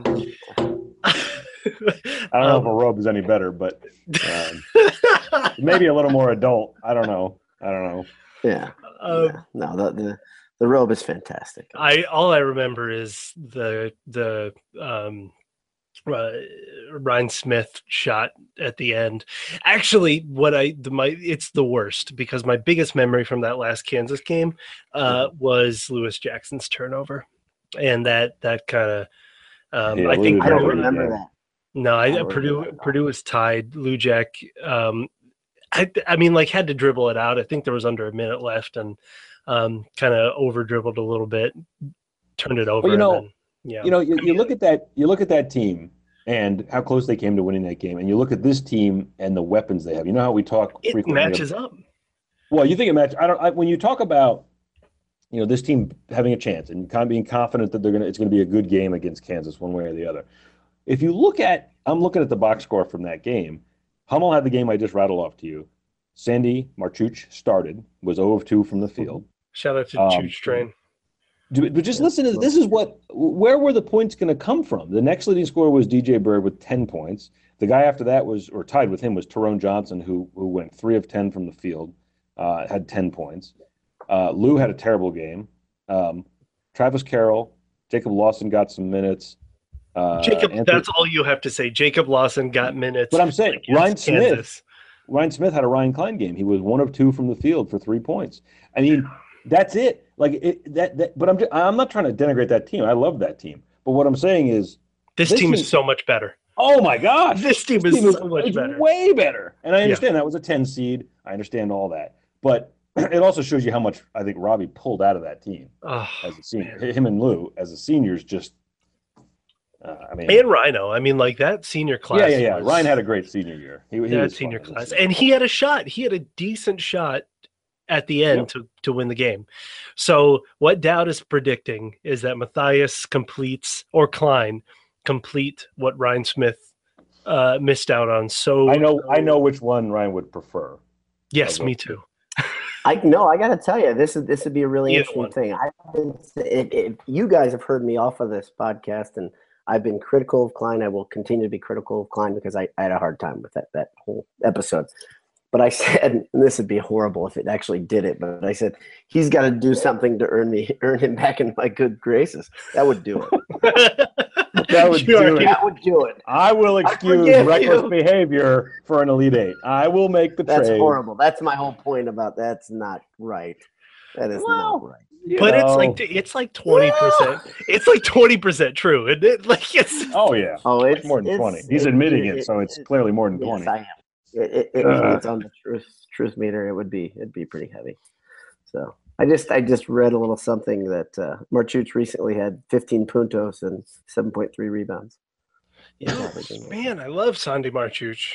I don't know if a robe is any better, but um, maybe a little more adult. I don't know. I don't know. yeah. Um, yeah. No, the, the the robe is fantastic. I all I remember is the the um, uh, Ryan Smith shot at the end. Actually, what I the, my it's the worst because my biggest memory from that last Kansas game uh, was Lewis Jackson's turnover, and that that kind of um, Yeah, I think Lou I don't Jackson, remember yeah. that. no, I, I don't Purdue remember that. Purdue was tied. Lou Jack, um, I I mean like had to dribble it out. I think there was under a minute left and um, kind of over dribbled a little bit, turned it over. Well, you know, and then, yeah, You know, you, you look at that. You look at that team and how close they came to winning that game, and you look at this team and the weapons they have. You know how we talk it frequently. matches up. Well, you think it matches. I don't. I, when you talk about, you know, this team having a chance and kind of being confident that they're gonna, it's gonna be a good game against Kansas, one way or the other. If you look at, I'm looking at the box score from that game. Hummel had the game I just rattled off to you. Sandy Marchuch started, was zero of two from the field. Shout out to Um, Chooch Train. Do- But just listen to this is what where were the points going to come from? The next leading scorer was D J Bird with ten points. The guy after that was, or tied with him, was Tyrone Johnson, who who went three of ten from the field, uh, had ten points. Uh, Lou had a terrible game. Um, Travis Carroll, Jacob Lawson got some minutes. Uh, Jacob, Anthony- that's all you have to say. Jacob Lawson got minutes. But I'm saying against Ryan Smith. Kansas. Ryan Smith had a Ryan Klein game. He was one of two from the field for three points. I mean, That's it. Like it, that, that. But I'm just, I'm not trying to denigrate that team. I love that team. But what I'm saying is, This, this team, team is so much better. Oh my gosh, this team this is team so is, much better. Way better. And I understand yeah. that was a ten seed. I understand all that. But it also shows you how much I think Robbie pulled out of that team oh, as a senior. Man. Him and Lou as a seniors just. Uh, I mean, and Rhino. I mean, like that senior class. Yeah, yeah, yeah. Was, Ryan had a great senior year. He, he that was senior class, and he had a shot. He had a decent shot at the end yeah. to, to win the game. So what Dowd is predicting is that Matthias completes, or Klein complete what Ryan Smith uh, missed out on. So I know, I know which one Ryan would prefer. Yes, me too. I no, I got to tell you, this is this would be a really Either interesting one. thing. I've been, if, if you guys have heard me off of this podcast, and I've been critical of Klein. I will continue to be critical of Klein because I, I had a hard time with that that whole episode. But I said, and this would be horrible if it actually did it, but I said he's got to do something to earn me earn him back in my good graces. That would do it. That would sure, do it. That would do it. I will excuse I reckless you. behavior for an Elite Eight. I will make the That's trade. That's horrible. That's my whole point about that's not right. That is well, not right. But know. it's like it's like twenty percent. It's like twenty percent true, isn't it? Like it's oh yeah. Oh, it's more than it's, twenty. He's it, admitting it, it, so it's it, clearly more than yes, twenty. I am. It, it, it, uh, it's on the truth truth meter. It would be it'd be pretty heavy. So I just I just read a little something that uh, Marchuch recently had fifteen puntos and seven point three rebounds. Yeah, man, I love Sandy Marchuch.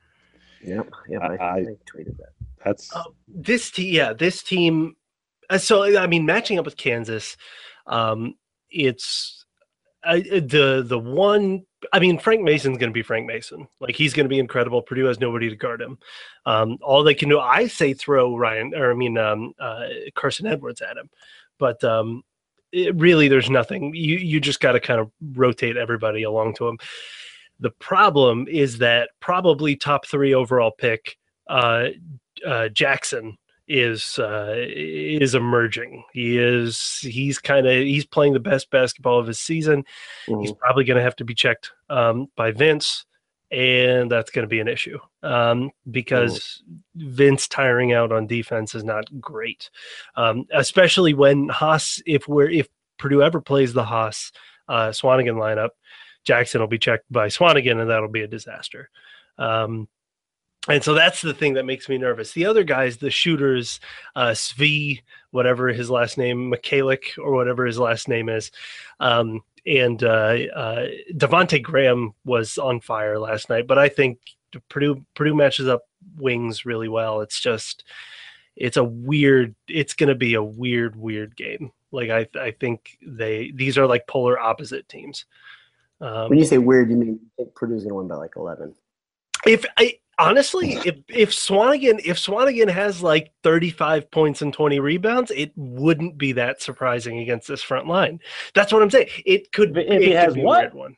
Yep, yep. I, I, I tweeted that. That's uh, this team. Yeah, this team. Uh, so I mean, matching up with Kansas, um, it's uh, the the one. I mean, Frank Mason's going to be Frank Mason. Like he's going to be incredible. Purdue has nobody to guard him. Um, all they can do, I say, throw Ryan or I mean um, uh, Carson Edwards at him, but um, it, really, there's nothing. You you just got to kind of rotate everybody along to him. The problem is that probably top three overall pick uh, uh, Jackson is uh, is emerging. He is he's kind of he's playing the best basketball of his season. Mm-hmm. He's probably going to have to be checked um, by Vince, and that's going to be an issue um, because mm-hmm. Vince tiring out on defense is not great, um, especially when Haas. If we're if Purdue ever plays the Haas uh, Swanigan lineup, Jackson will be checked by Swanigan, and that'll be a disaster. Um, And so that's the thing that makes me nervous. The other guys, the shooters, uh, Svi, whatever his last name, Mikhalik, or whatever his last name is, um, and uh, uh, Devontae Graham was on fire last night. But I think Purdue Purdue matches up wings really well. It's just, it's a weird. It's going to be a weird, weird game. Like I, I think they these are like polar opposite teams. Um, when you say weird, you mean you think Purdue's going to win by like eleven? If I. Honestly, if if Swanigan if Swanigan has like thirty-five points and twenty rebounds, it wouldn't be that surprising against this front line. That's what I'm saying. It could if it he could has be what? a weird one.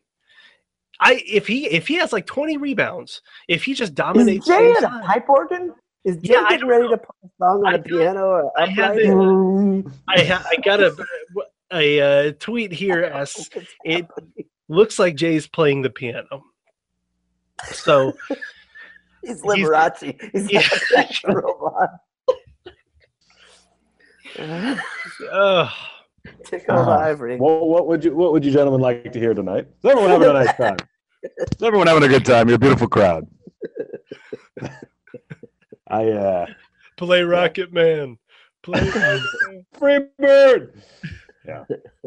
I if he if he has like twenty rebounds, if he just dominates. Is Jay at a pipe organ? Is Jay yeah, getting ready know. to play a song on I a piano? Or I have it, I ha, I got a a uh, tweet here asks it looks like Jay's playing the piano. So. He's Liberace. He's, He's yeah. a robot. uh, Tickle uh, ivory. Well, what would you What would you gentlemen like to hear tonight? Is everyone having a nice time? Is everyone having a good time? You're a beautiful crowd. I uh, play Rocket yeah. Man. Play Free Bird. Yeah.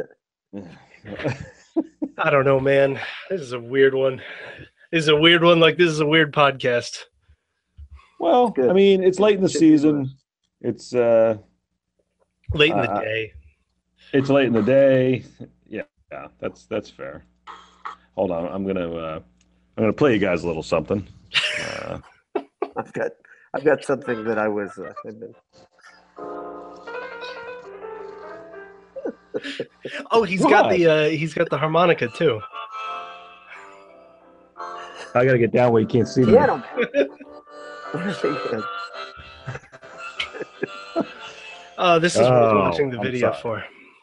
I don't know, man. This is a weird one. This is a weird one. Like this is a weird podcast. Well, Good. I mean, it's late in the season. It's uh, late in the uh, day. It's late in the day. Yeah, yeah, that's that's fair. Hold on, I'm gonna uh, I'm gonna play you guys a little something. Uh, I've got I've got something that I was. Uh, I've been... oh, he's what? got the uh, he's got the harmonica too. I gotta get down where you can't see me. Yeah, oh, this is oh, what I was watching the video for.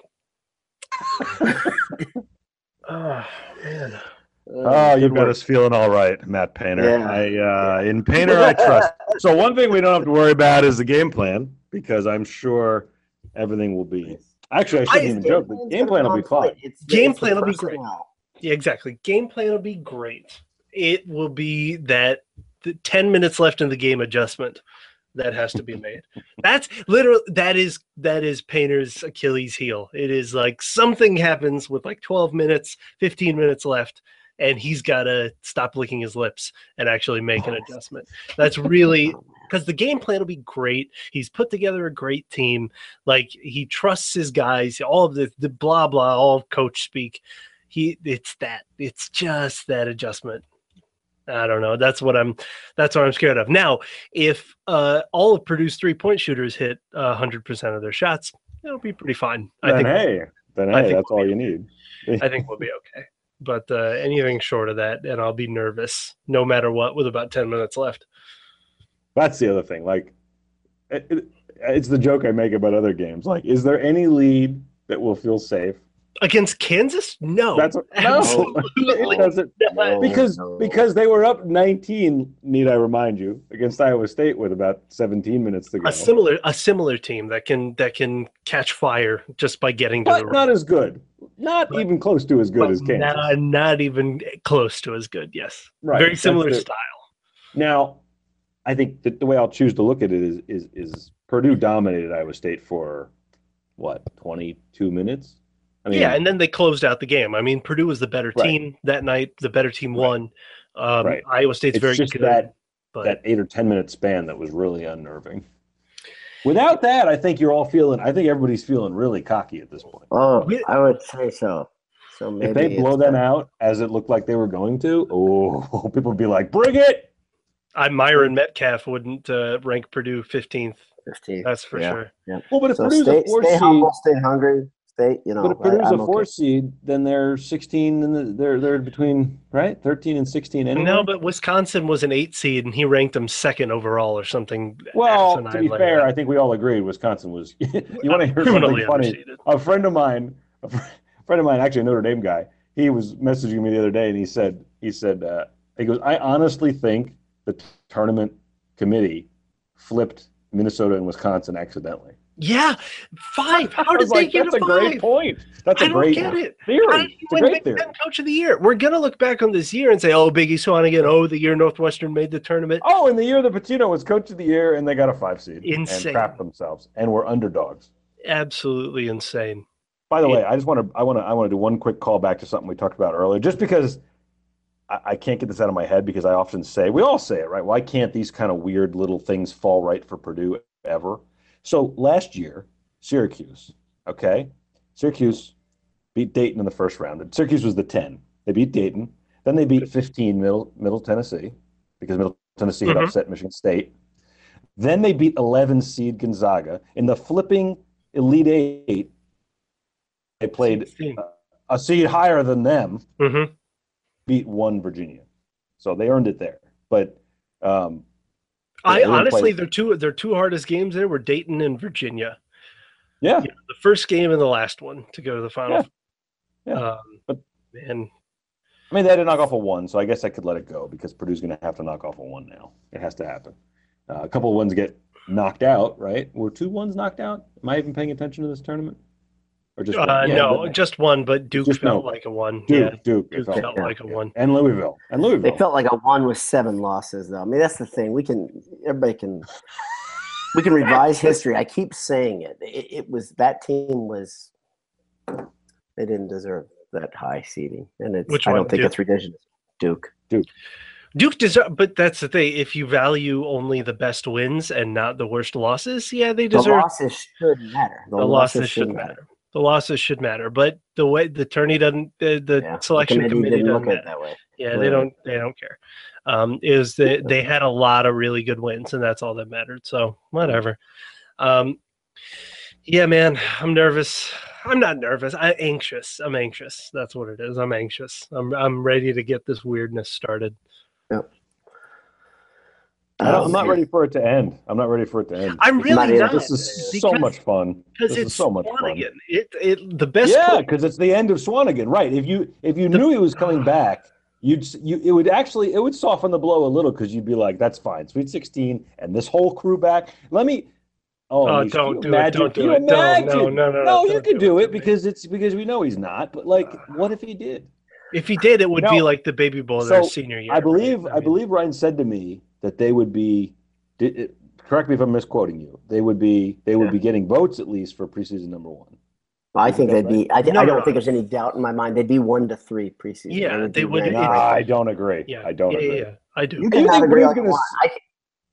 oh man. Oh, you've got us feeling all right, Matt Painter. Yeah. I uh, in Painter I trust. So one thing we don't have to worry about is the game plan, because I'm sure everything will be. Actually, I shouldn't I- even joke. The game plan will be fine. It's, Game it's the plan will be great. personnel. Yeah, exactly. Game plan will be great. It will be that the ten minutes left in the game adjustment that has to be made. That's literally that is that is Painter's Achilles heel. It is like something happens with like twelve minutes, fifteen minutes left, and he's got to stop licking his lips and actually make an adjustment. That's really because the game plan will be great. He's put together a great team. Like he trusts his guys. All of the, the blah blah, all of coach speak. He it's that it's just that adjustment. I don't know. That's what I'm. That's what I'm scared of. Now, if uh, all of Purdue's three-point shooters hit a hundred percent of their shots, it'll be pretty fine. I Then think. hey, then I hey, think that's we'll all be you need. I think we'll be okay. But uh, anything short of that, and I'll be nervous, no matter what, with about ten minutes left. That's the other thing. Like, it, it, it's the joke I make about other games. Like, is there any lead that will feel safe? Against Kansas? No. That's what, no. Absolutely. It doesn't, No, because no. because they were up nineteen. Need I remind you against Iowa State with about seventeen minutes to go. A similar a similar team that can that can catch fire just by getting to but the not as good. Not But- even close to as good but as Kansas. Not, not even close to as good. Yes. Right. Very That's similar the- style. Now, I think that the way I'll choose to look at it is is is Purdue dominated Iowa State for what twenty-two minutes. I mean, Yeah, and then they closed out the game. I mean, Purdue was the better Right. team that night. The better team Right. won. Um, Right. Iowa State's it's very just good. that but that eight or ten minute span that was really unnerving. Without that, I think you're all feeling. I think everybody's feeling really cocky at this point. Oh, We- I would say so. So maybe If they blow it's them the- out as it looked like they were going to, oh, people would be like, "Bring it!" I, Myron Metcalf wouldn't uh, rank Purdue fifteenth. fifteen. That's for Yeah. sure. Well, but if So Purdue's stay, a four stay seed, humble, stay hungry, stay. You know, but if I- Purdue's I'm a four okay. seed, then they're sixteen, and the, they're they're between right thirteen and sixteen anyway. No, but Wisconsin was an eight seed, and he ranked them second overall or something. Well, asinine to be like fair, that. I think we all agreed Wisconsin was. You want to hear Criminally something funny? underseeded. A friend of mine, a fr- friend of mine, actually a Notre Dame guy, he was messaging me the other day, and he said, he said, uh, he goes, I honestly think the t- tournament committee flipped Minnesota and Wisconsin accidentally. Yeah, five. How I did was they like, get that's a a great five? point. That's I a don't great get it. How theory. did he It's a win great Big theory. Ten Coach of the Year? We're gonna look back on this year and say, "Oh, Biggie Swanigan. Oh, the year Northwestern made the tournament." Oh, in the year that Patino was coach of the year, and they got a five seed Insane. and crapped themselves, and were underdogs. Absolutely insane. By the Yeah. way, I just want to I want to I want to do one quick call back to something we talked about earlier, just because I, I can't get this out of my head because I often say we all say it, right? Why can't these kind of weird little things fall right for Purdue ever? So last year, Syracuse, okay, Syracuse beat Dayton in the first round. Syracuse was the ten. They beat Dayton, then they beat fifteen Middle Middle Tennessee because Middle Tennessee had Mhm. upset Michigan State. Then they beat eleven seed Gonzaga in the flipping Elite Eight. They played sixteen. a seed higher than them, Mhm. beat one Virginia, so they earned it there. But um, I they didn't honestly, play- their two their two hardest games there were Dayton and Virginia. yeah, Yeah, the first game and the last one to go to the final. Yeah. Yeah. Um, But- man, I mean they had to knock off a one, so I guess I could let it go because Purdue's going to have to knock off a one now. It has to happen. Uh, a couple of ones get knocked out, right? Were two ones knocked out? Am I even paying attention to this tournament? Or just one? uh, Yeah, no, but- just one, but Duke Just felt no. like a one. Duke, yeah, Duke, it Duke felt- felt yeah, like a yeah. one. and Louisville, and Louisville. It felt like a one with seven losses, though. I mean, that's the thing. We can, everybody can, we can revise history. I keep saying it. It, it was that team was, they didn't deserve that high seeding, and it's. Which I one, don't think Duke? it's ridiculous. Duke. Duke deserve, but that's the thing. If you value only the best wins and not the worst losses, yeah, they The deserve. losses should matter. The, The losses should matter. The losses should matter, but the way the tourney doesn't, the, the Yeah, the selection committee committee didn't doesn't. look at it matter. that way. Yeah, they Clearly. don't. They don't care. Um, is that they had a lot of really good wins, and that's all that mattered. So whatever. Um, yeah, man, I'm nervous. I'm not nervous. I'm anxious. I'm anxious. That's what it is. I'm anxious. I'm I'm ready to get this weirdness started. Yep. I don't, I'm Um, not ready for it to end. I'm not ready for it to end. I'm Not really even- not. This is because- so much fun. because This it's is so much fun. Swanigan. It it the best. Yeah, co- because it's the end of Swanigan, right? If you if you The- knew he was coming back, you'd s- you it would actually it would soften the blow a little because you'd be like, that's fine, Sweet sixteen, and this whole crew back. Let me Oh, Oh, Nish, can don't you do it. imagine? Don't Can do you it. Don't. imagine? No, no, no, no. No, you Don't could do do it it to me. because it's because we know he's not. But like, what if he did? If he did, it would be No. like the Baby Bowl their So senior year. I believe right? I, believe Ryan said to me that they would be. Did, it, correct me if I'm misquoting you. They would be they would Yeah. be getting votes at least for preseason number one. Well, I You think think that's they'd right? be. I, th- No, I no, don't no. think there's any doubt in my mind. They'd be one to three preseason. Yeah, would they be would- very yeah. close. I don't agree. Yeah, I don't yeah, agree. yeah, yeah. I do. You can You not think agree Purdue's all you gonna want. s- I,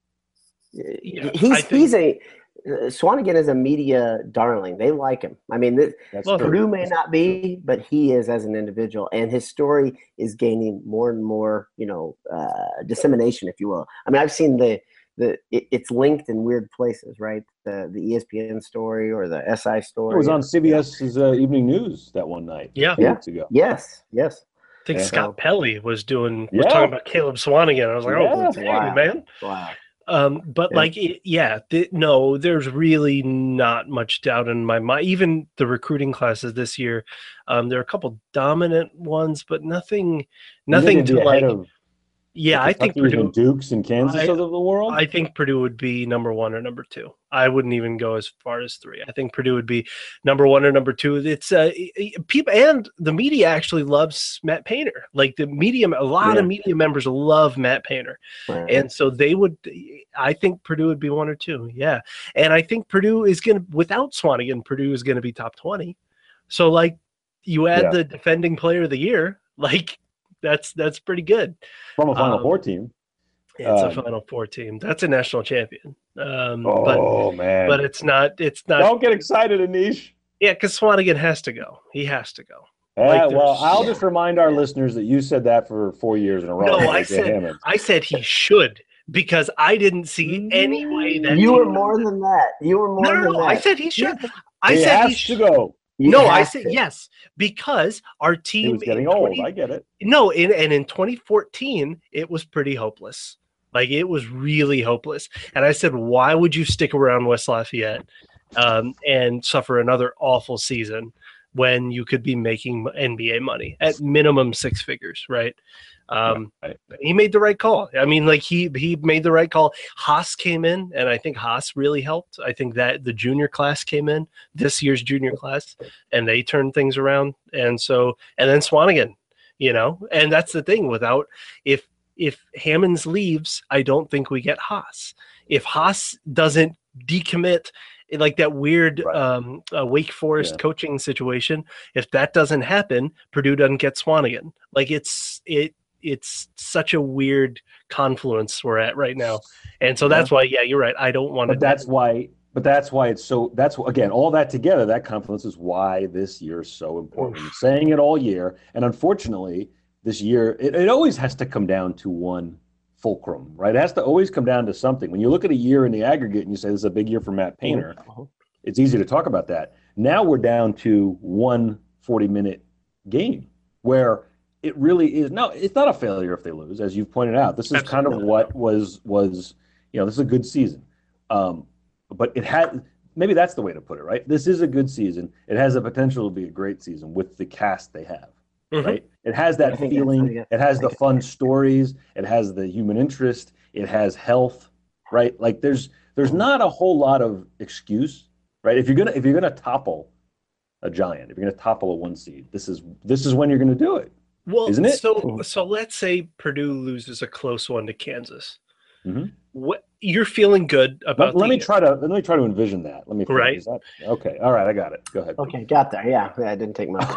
Yeah, he's I think- he's a uh, Swanigan is a media darling. They like him. I mean, this, That's Well, true. Purdue may That's not true. be, but he is as an individual, and his story is gaining more and more, you know, uh, dissemination, if you will. I mean, I've seen the the it, it's linked in weird places, right? The the E S P N story or the S I story. It was on CBS's uh, Evening News that one night. Yeah. two Yeah. weeks ago. Yes, yes. I think Yeah. Scott Pelley was doing was Yeah. talking about Caleb Swanigan. I was like, Yeah. oh, dang, Wow. man. Wow. Um, but Yeah. like, it, yeah, th- no, there's really not much doubt in my mind. Even the recruiting classes this year, um, there are a couple dominant ones, but nothing, You nothing think they'd to be like. ahead of Yeah, the I think Kentuckys Purdue. and Dukes and Kansas I- of the world. I think Purdue would be number one or number two. I wouldn't even go as far as three. I think Purdue would be number one or number two. It's uh, people and the media actually loves Matt Painter. Like the media, a lot Yeah. of media members love Matt Painter, Right. and so they would. I think Purdue would be one or two. Yeah, and I think Purdue is going to without Swanigan, Purdue is going to be top twenty. So like, you add Yeah. the defending player of the year, like that's that's pretty good. From a Final um, Four team. It's a Um, Final Four team. That's a national champion. Um, but Oh man! but it's not. It's not. Don't get excited, Anish. Yeah, because Swanigan has to go. He has to go. Yeah, Like, well, there's- I'll just remind our listeners that you said that for four years in a row. No, I like Jay said Hammond. I said he should because I didn't see any way that You team- were more than that. You were more No, no, than no. that. I said he should. I he said has he to should. go. You No, I have said to. yes because our He team was getting in old. twenty I get it. No, in, and in twenty fourteen, it was pretty hopeless. Like it was really hopeless. And I said, why would you stick around West Lafayette um, and suffer another awful season when you could be making N B A money at minimum six figures, right? Um, Right. He made the right call. I mean, like he he made the right call. Haas came in, and I think Haas really helped. I think that the junior class came in, this year's junior class, and they turned things around. And so, and then Swanigan, you know, and that's the thing. Without if if Hammonds leaves, I don't think we get Haas. If Haas doesn't decommit, like that weird Right. um, uh, Wake Forest Yeah. coaching situation, if that doesn't happen, Purdue doesn't get Swanigan. Like it's it it's such a weird confluence we're at right now, and so that's why, yeah, you're right. I don't want to. But that's why. But that's why it's so. That's again all that together. That confluence is why this year is so important. We've been saying it all year, and unfortunately, this year it, it always has to come down to one fulcrum, right? It has to always come down to something. When you look at a year in the aggregate and you say this is a big year for Matt Painter, Uh-huh. it's easy to talk about that. Now we're down to one forty-minute game where it really is. No, it's not a failure if they lose, as you've pointed out. This is kind of Absolutely. what was was you know this is a good season, um, but it had maybe that's the way to put it, right? This is a good season. It has the potential to be a great season with the cast they have. Mhm. Right? It has I that think that's- I feeling. think It has I the think fun stories. It has the human interest. It has health. Right? Like there's there's not a whole lot of excuse. Right? If you're gonna if you're gonna topple a giant, if you're gonna topple a one seed, this is this is when you're gonna do it. Well, Isn't it? so so let's say Purdue loses a close one to Kansas. Mhm. What you're feeling good about? Let, let the, me try to let me try to envision that. Let me think. Right. Is that, okay. All right. I got it. Go ahead. Okay, got there. Yeah, yeah, it didn't take much.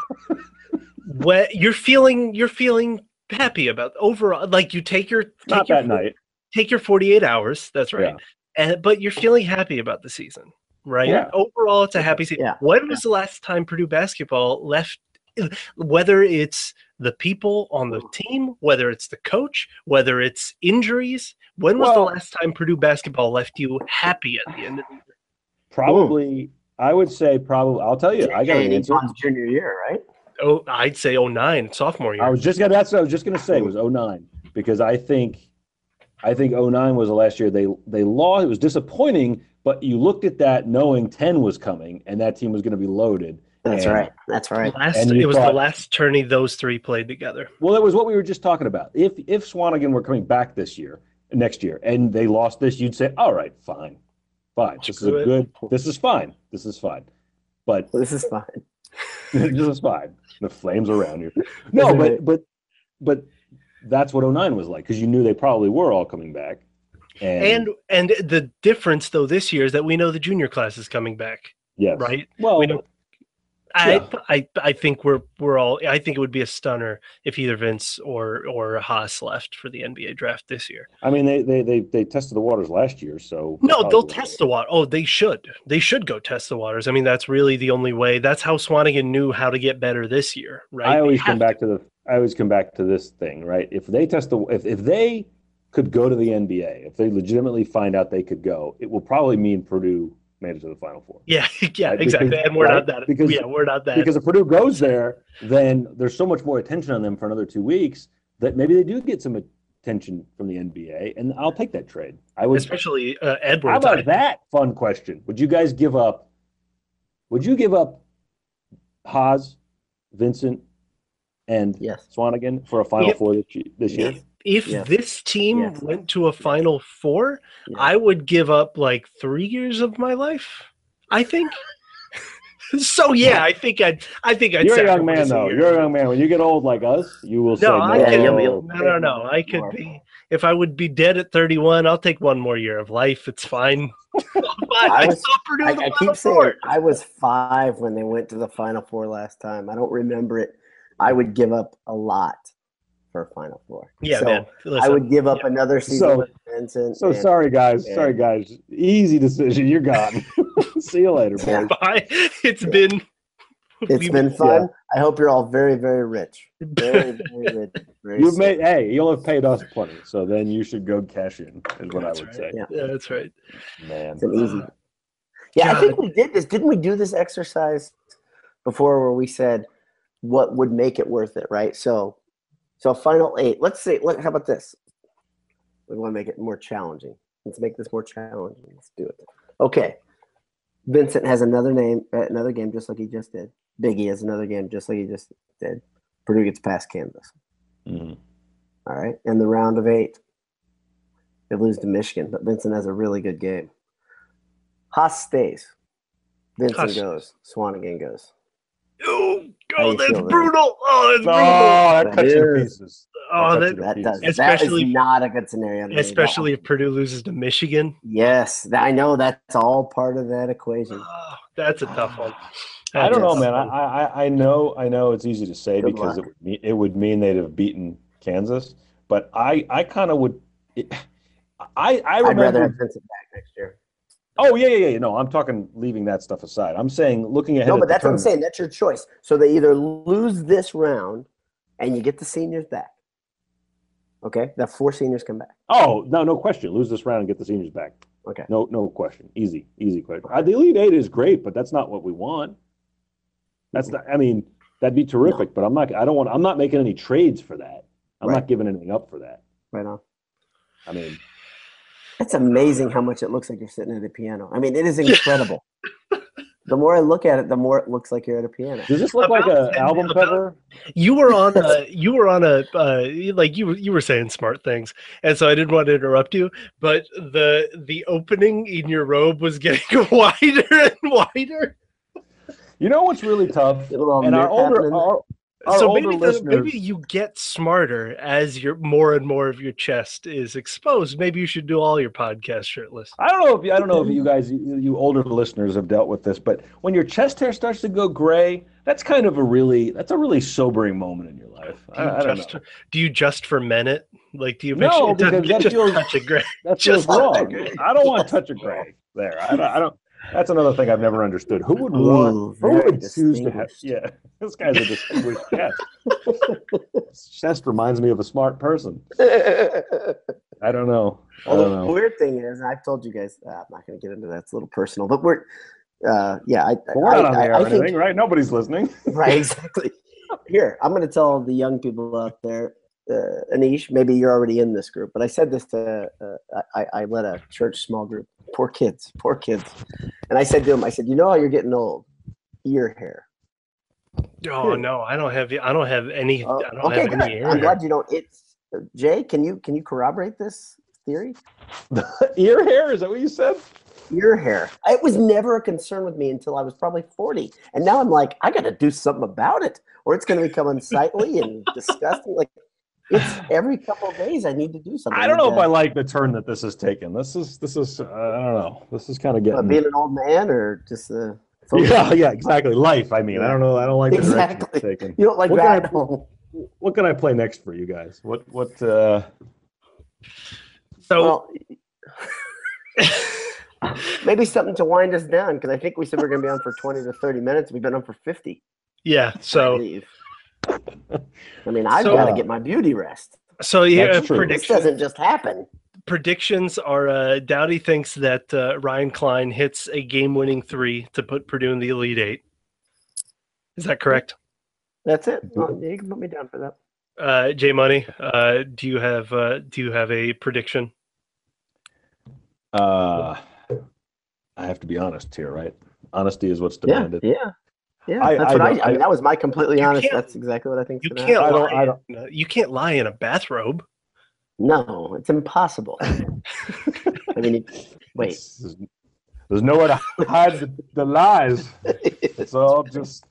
What you're feeling? You're feeling happy about overall. Like you take your take Not your that night. take your forty-eight hours. That's right. Yeah. And but you're feeling happy about the season, right? Yeah. Overall, it's a happy season. Yeah. When was the last time Purdue basketball left? Whether it's the people on the team, whether it's the coach, whether it's injuries, when was Well- the last time Purdue basketball left you happy at the end of the year? Probably. I would say probably. I'll tell you. I got an J J. answer. John's junior year, right? Oh, I'd say oh nine, sophomore year. I was just gonna. That's what I was just gonna say. Was oh nine because I think, I think oh nine was the last year they they lost. It was disappointing, but you looked at that knowing ten was coming and that team was going to be loaded. That's And- right. That's right. last, and you it was thought- the last tourney those three played together. Well, it was what we were just talking about. If if Swanigan were coming back this year, next year, and they lost this, you'd say, all right, fine. fine. This Screw is a it. good. This is fine. This is fine. But This is fine. this is fine. The flames around you. No, but but but that's what oh nine was like because you knew they probably were all coming back. And and the difference though this year is that we know the junior class is coming back. Yes. Right? Well, we know. I, yeah. I I think we're we're all. I think it would be a stunner if either Vince or or Haas left for the N B A draft this year. I mean, they they they, they tested the waters last year, so No, probably they'll won't. test the water. Oh, they should. They should go test the waters. I mean, that's really the only way. That's how Swanigan knew how to get better this year, right? I always They come have back to the. I always come back to this thing, right? If they test the, if if they could go to the N B A, if they legitimately find out they could go, it will probably mean Purdue made it to the Final Four. Yeah, yeah, Right? exactly. Because- And we're right? not that. Because- yeah, we're not that. Because if Purdue goes there, then there's so much more attention on them for another two weeks that maybe they do get some attention from the N B A, and I'll take that trade. I would. especially uh, How Edwards. about I- that fun question? Would you guys give up? Would you give up Haas, Vincent, and Yes. Swanigan for a Final Yep. Four this, ye- this year? If, if Yes. this team Yes. went to a Final Four, Yes. I would give up like three years of my life. I think. So yeah, I think I'd. I think I'd. You're a young man, sacrifice a though. year. You're a young man. When you get old like us, you will say, No, "No, I Yeah, could. you'll be- no, no, no. I could More. be. If I would be dead at thirty-one, I'll take one more year of life. It's fine. Fine. I, I was- saw Purdue I, in the I Final keep saying Four. I was five when they went to the Final Four last time. I don't remember it. I would give up a lot for a Final Four. Yeah, so man. I Listen, would give up yeah. another season So- with Vincent. So and- sorry, guys. and- Sorry, guys. Easy decision. You're gone. See you later, boys. Yeah. Bye. It's been. It's we- been fun. I hope you're all very, very rich. Very, very rich. Very You've soon. made. Hey, you'll have paid us plenty, so then you should go cash in. Is what That's I would right. say. Yeah. Yeah, that's right. Man. It's an easy. Yeah, I think we did this. Didn't we do this exercise before where we said what would make it worth it, right? So, so final eight. Let's see. What, how about this? We want to make it more challenging. Let's make this more challenging. Let's do it. Okay. Vincent has another name, uh, another game, just like he just did. Biggie has another game, just like he just did. Purdue gets past Kansas. Mhm. All right. In the round of eight, they lose to Michigan, but Vincent has a really good game. Haas stays. Vincent Haas. goes. Swanigan goes. Oh, How oh you that's feel, man? brutal. Oh, that's Oh, brutal. that cuts you to That is- pieces. Oh, cuts that, you to That pieces. does. That Especially- is not a good scenario. to me. That especially one- if Purdue loses to Michigan. Yes, that, I know that's all part of that equation. Oh, that's a tough one. I don't know, That's a man. tough I, one. I I know I know it's easy to say Good because luck. it would mean, it would mean they'd have beaten Kansas, but I I kind of would. It, I I I'd rather remember. have Vincent back next year. Oh yeah yeah yeah. No, I'm talking leaving that stuff aside. I'm saying looking ahead. No, at but the that's what I'm tournament. saying. That's your choice. So they either lose this round and you get the seniors back. Okay? That four seniors come back. Oh no, no question. Lose this round and get the seniors back. Okay. No no question. Easy easy question. Uh, the Elite Eight is great, but that's not what we want. That's not. I mean, that'd be terrific, but I'm not. I don't want. I'm not making any trades for that. I'm Right. not giving anything up for that. Right on. I mean, It's amazing how much it looks like you're sitting at a piano. I mean, it is incredible. The more I look at it, the more it looks like you're at a piano. does this look like About an ten- album about- cover? You were on a you were on a uh, like you were you were saying smart things, and so I didn't want to interrupt you, but the the opening in your robe was getting wider and wider. You know what's really tough? Get a little And our knit older, happening. our, our so older maybe the, listeners. maybe you get smarter as your more and more of your chest is exposed. Maybe you should do all your podcasts shirtless. I don't know if you, I don't know if you guys, you, you older listeners, have dealt with this, but when your chest hair starts to go gray, that's kind of a really that's a really sobering moment in your life. Do you, I, I don't just, know. do you just for men it? Like, do you No, make sure it doesn't because that just feels- touch a gray? That Just feels wrong. like it. I don't want to touch a gray there. I don't. I don't that's another thing I've never understood. Who would Ooh, want? Who very would choose to have? distinguished. Yeah, this guy's a distinguished chest. His chest reminds me of a smart person. I don't know. I Well, don't the know. weird thing is, and I've told you guys, uh, I'm not going to get into that. It's a little personal, but we're, uh, yeah, I, But we're not I, on the air I, or I think, anything, right? Nobody's listening. right, exactly. Here, I'm going to tell the young people out there, uh, Anish, maybe you're already in this group, but I said this to, uh, I, I led a church small group. Poor kids, poor kids. And I said to them, I said, you know how you're getting old? Ear hair. Oh no, I don't have I don't have any. Oh, I don't okay, have good. any ear I'm hair. glad you don't. It's Jay. Can you can you corroborate this theory? Ear hair? Is that what you said? ear hair. It was never a concern with me until I was probably forty. And now I'm like, I got to do something about it or it's going to become unsightly and disgusting. Like, it's every couple of days I need to do something. I don't know to, if I like the turn that this has taken. This is, this is, uh, I don't know. This is kind of getting. Uh, being an old man or just uh, yeah, yeah, exactly. Life. I mean, I don't know. I don't like the direction exactly. it's taken. You don't like what that. Can I, what can I play next for you guys? What, what, uh, So well, maybe something to wind us down because I think we said we're going to be on for twenty to thirty minutes. We've been on for fifty. yeah, I so believe. I mean, I've So- got to get my beauty rest. so yeah, That's true. This predictions. doesn't just happen. Predictions are uh, Dowdy thinks that uh, Ryan Klein hits a game-winning three to put Purdue in the Elite Eight. Is that correct? That's it. Well, you can put me down for that. Uh, J Money, uh, do you have uh, do you have a prediction? uh, I have to be honest here, right? Honesty is what's Yeah, demanded. yeah, yeah. I- that's I what I, don't- I. mean, that was my completely You honest. can't- That's exactly what I think. You can't I lie. don't- I don't- in a- you can't lie in a bathrobe. No, it's impossible. I mean, it- wait. It's- there's, there's nowhere to hide the, the lies. It's all just.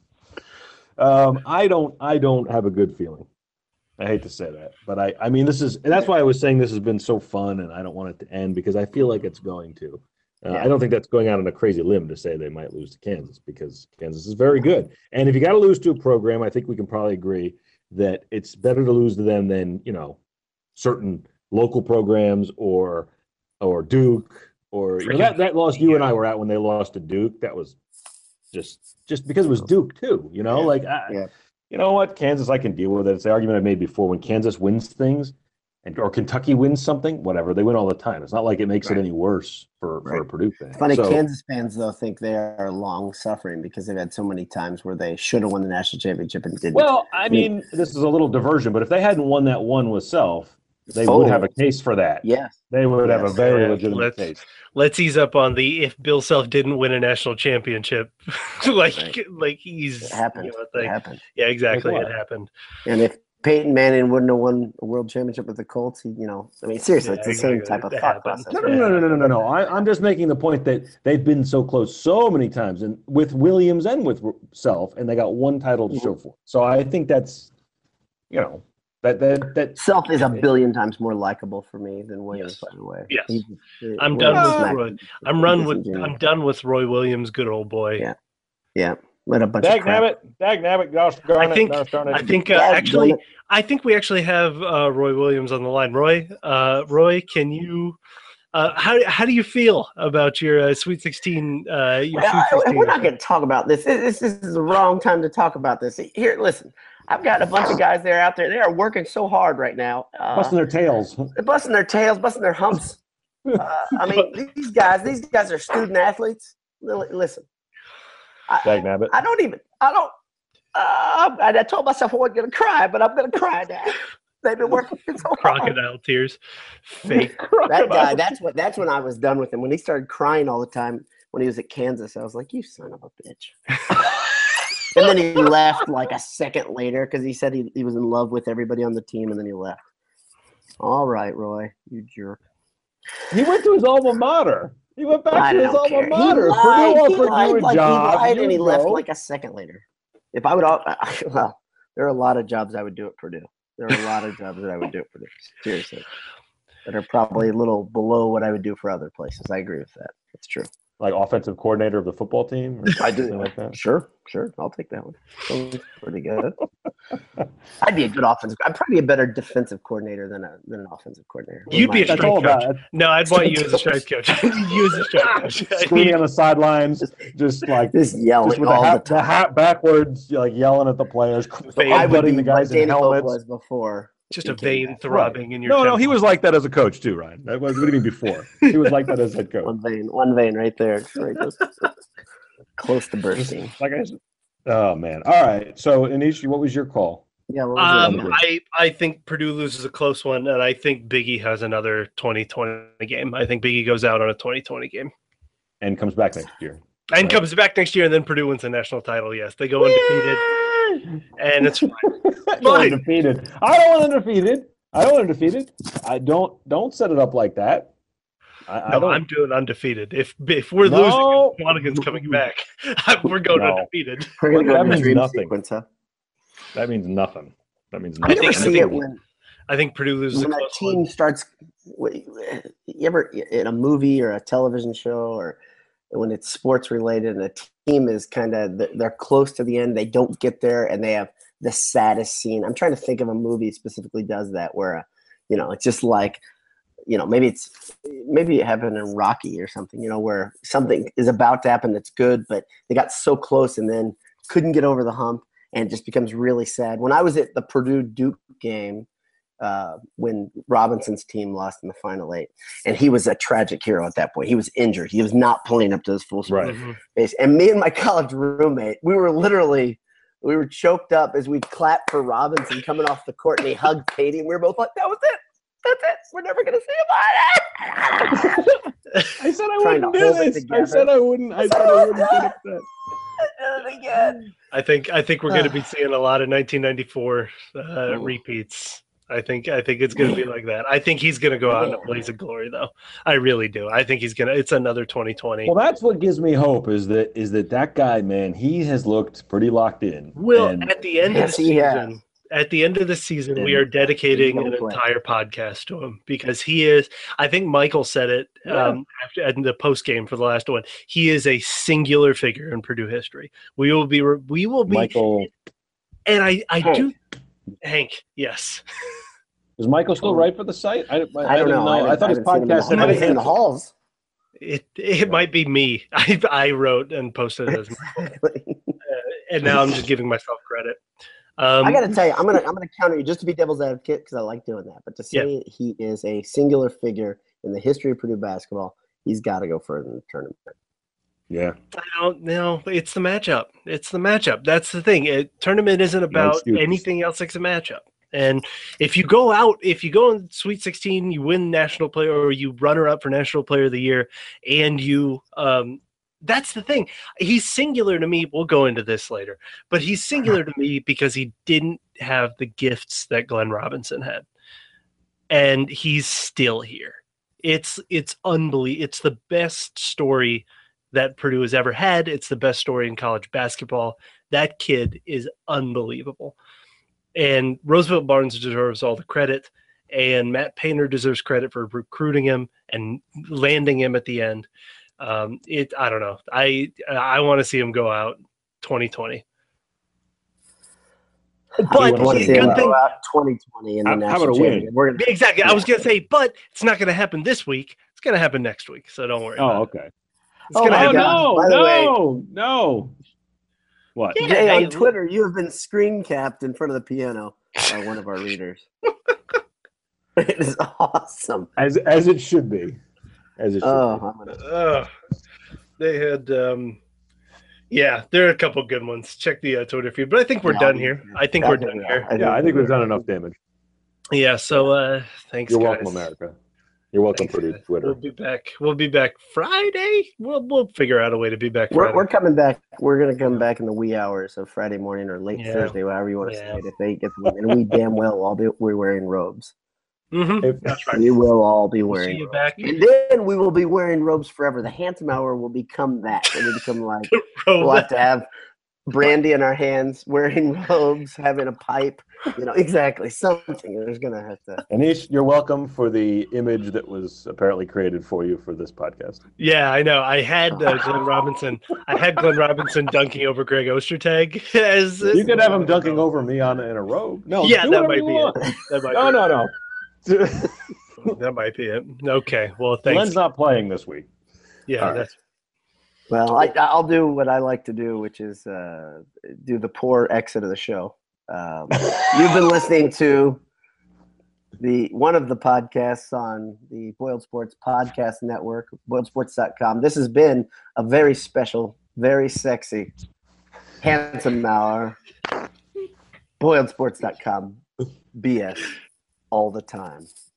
Um, I don't. I don't have a good feeling. I hate to say that, but I. I mean, this is, and that's why I was saying this has been so fun, and I don't want it to end because I feel like it's going to. Uh, Yeah. I don't think that's going out on a crazy limb to say they might lose to Kansas because Kansas is very good. And if you got to lose to a program, I think we can probably agree that it's better to lose to them than, you know, certain local programs or or Duke or you know, that that loss you and I were at when they lost to Duke. That was just just because it was Duke too. You know, Yeah. like I, Yeah. you know what, Kansas, I can deal with it. It's the argument I've made before. When Kansas wins things, and or Kentucky wins something, whatever, they win all the time. It's not like it makes Right. it any worse for, for a Right. Purdue fan. Funny, So- Kansas fans though think they are long suffering because they've had so many times where they should have won the national championship and didn't. Well, I mean, this is a little diversion, but if they hadn't won that one with Self, they Oh. would have a case for that. yes, They would have a Yes. very Yeah, legitimate let's- case. Let's ease up on the if Bill Self didn't win a national championship, like Right. like he's it happened. you know, It thing. happened. Yeah, exactly. Like it what? happened. And if Peyton Manning wouldn't have won a world championship with the Colts, he, you know, I mean, seriously, Yeah, it's the same exactly. type of It thought happened. process. No, no, right? no, no, no, no, no. I, I'm just making the point that they've been so close so many times, and with Williams and with Self, and they got one title to show for it. So I think that's, you know, that that that. Self is a billion times more likable for me than Williams, Yes. by the way. Yes. He's- I'm Williams done is with not- Roy. I'm run with disingenuous. I'm done with Roy Williams, good old boy. Yeah. Yeah, let a bunch of Dag crap. nabbit, dag nabbit, gosh darn I it, think gosh darn it. I think uh, Dag actually damn it. I think we actually have uh, Roy Williams on the line. Roy, uh, Roy, can you? Uh, how how do you feel about your uh, Sweet Sixteen? Uh, your Well, Sweet I- sixteen? we're not going to talk about this. This, this is the wrong time to talk about this. Here, listen. I've got a bunch of guys there out there. They are working so hard right now. Uh, busting their tails. they're busting their tails, busting their humps. Uh, I mean, these guys, these guys are student athletes. Li- Listen, Dag nabbit. I don't even. I don't. Uh, I, I told myself I wasn't going to cry, but I'm going to cry now. They've been working so hard. Crocodile tears, fake. That guy. That's what. That's when I was done with him. When he started crying all the time when he was at Kansas, I was like, "You son of a bitch." And then he left like a second later because he said he, he was in love with everybody on the team, and then he left. All right, Roy, you jerk. He went to his alma mater. He went back I to his don't alma care. He mater. lied, Purdue he offered lied, you a like, job. he lied You and he left go. like a second later. If I would, al- well, there are a lot of jobs I would do at Purdue. There are a lot of jobs that I would do at Purdue. Seriously, that are probably a little below what I would do for other places. I agree with that. That's true. Like offensive coordinator of the football team. Or I do. something like that. Sure, sure. I'll take that one. Sounds pretty good. I'd be a good offensive. I'm probably a better defensive coordinator than a than an offensive coordinator. You'd be a That's strike all coach. about it. No, I'd want you as a strike coach. you as a strike coach. I Screaming need- on the sidelines, just like Just yelling just with all the hat, the the time. hat backwards, like yelling at the players, Fade. I would butting be the like guys in Danny Pope helmets. was before. just he a came vein back. throbbing in your. No, no, temple. he was like that as a coach too, Ryan. That was, what do you mean before? He was like that as head coach. One vein, one vein right there. It's right close, close to bursting. Like I said. Oh man. All right. So Anishi, what was your call? Yeah. What was Um, it? I, I think Purdue loses a close one, and I think Biggie has another twenty twenty game. I think Biggie goes out on a twenty twenty game And comes back next year. and Right. comes back next year, and then Purdue wins the national title. Yes, they go undefeated, and it's fine. I don't want undefeated. I don't want undefeated. I don't want undefeated. I don't don't set it up like that. I, I No, don't. I'm doing undefeated. If if we're No. losing, Flanagan's coming back. we're going No. undefeated. We're gonna That go to the means dream nothing. sequence, huh? That means nothing. That means I nothing. never think- I see think- it when I think Purdue loses a when a close team one. starts. You ever in a movie or a television show, or when it's sports related, and a team is kind of they're close to the end, they don't get there, and they have the saddest scene. I'm trying to think of a movie specifically does that, where uh, you know it's just like. You know, maybe it's maybe it happened in Rocky or something. You know, where something is about to happen that's good, but they got so close and then couldn't get over the hump, and it just becomes really sad. When I was at the Purdue Duke game, uh, when Robinson's team lost in the final eight, and he was a tragic hero at that point. He was injured. He was not playing up to his full Right. Mhm. base. And me and my college roommate, we were literally we were choked up as we clapped for Robinson coming off the court, and he hugged Katie, and we were both like, "That was it." That's it. We're never gonna see about it. I said I Trying to wouldn't do hold it this. I together. said I wouldn't. I said I wouldn't get upset. Do it again. I think I think we're going to be seeing a lot of nineteen ninety-four uh, Oh. repeats. I think I think it's going to be like that. I think he's going to go out in a blaze of glory, though. I really do. I think he's going to. It's another twenty twenty. Well, that's what gives me hope is that is that that guy, man, he has looked pretty locked in. Well, And at the end Yes, of the he has. season, at the end of the season, we And are dedicating he's an gonna play. entire podcast to him because he is. I think Michael said it Yeah. um, after in the post game for the last one. He is a singular figure in Purdue history. We will be. We will be. Michael And I, I Hank. do. Hank, yes. is Michael still right for the site? I, I, I don't didn't know. I, haven't- thought his haven't seen him in the- podcast said I haven't seen in the Hank. halls. It it might be me. I I wrote and posted it as Michael, and now I'm just giving myself credit. Um, I got to tell you, I'm gonna I'm gonna counter you just to be devil's advocate because I like doing that. But to say he is a singular figure in the history of Purdue basketball, he's got to go further in the tournament. Yeah. I don't know. It's the matchup. It's the matchup. That's the thing. It, tournament isn't about excuses. anything else except matchup. And if you go out, if you go in Sweet sixteen, you win national player or you runner up for national player of the year, and you um, that's the thing. He's singular to me. We'll go into this later, but he's singular to me because he didn't have the gifts that Glenn Robinson had, and he's still here. It's it's unbelievable. It's the best story that Purdue has ever had. It's the best story in college basketball. That kid is unbelievable, and Roosevelt Barnes deserves all the credit, and Matt Painter deserves credit for recruiting him and landing him at the end. Um, it I don't know. I I want to see him go out twenty twenty. You But wanna want see to the see him good go thing, out twenty twenty in the How- how national about a win? championship. We're gonna, exactly. I was gonna say, but it's not gonna happen this week. It's gonna happen next week. So don't worry. Oh, about okay. it. It's Oh gonna my Oh happen. God. no, By the way- no, no. What? Yeah. Jay, hey, on Twitter, you have been screen capped in front of the piano by one of our readers. It is awesome. As as it should be. As it should Oh, be. I'm gonna, Uh, they had, um, yeah, there are a couple good ones. Check the uh, Twitter feed, but I think we're Yeah, done I'll- here. I think I we're think done we here. are. Yeah, I think we've done enough damage. Yeah, so uh, thanks, You're guys. welcome, America. You're welcome, Thanks, Purdue guys. Twitter. We'll be back. We'll be back Friday. We'll we'll figure out a way to be back We're, Friday. we're coming back. We're gonna come back in the wee hours of Friday morning or late Yeah. Thursday, however you want to Yeah. say it. If they get the win, and we damn well all be we're wearing robes. Mhm. If- That's right. We will all be We'll see wearing you robes. back. And then we will be wearing robes forever. The handsome hour will become that. It will become like we'll have to have brandy in our hands, wearing robes, having a pipe. You know, exactly something. There's gonna have to. Anish, you're welcome for the image that was apparently created for you for this podcast. Yeah, I know. I had uh, Glenn Robinson. I had Glenn Robinson dunking over Greg Ostertag as You could have him dunking over me on in a robe. No, Yeah, do that whatever might you be want. it. That might No, be no, no. it. That might be it. Okay. Well, thanks. Glenn's not playing this week. Yeah, All right. that's Well, I, I'll do what I like to do, which is uh, do the poor exit of the show. Um, you've been listening to the one of the podcasts on the Boiled Sports Podcast Network, boiled sports dot com. This has been a very special, very sexy, handsome hour. boiled sports dot com. B S all the time.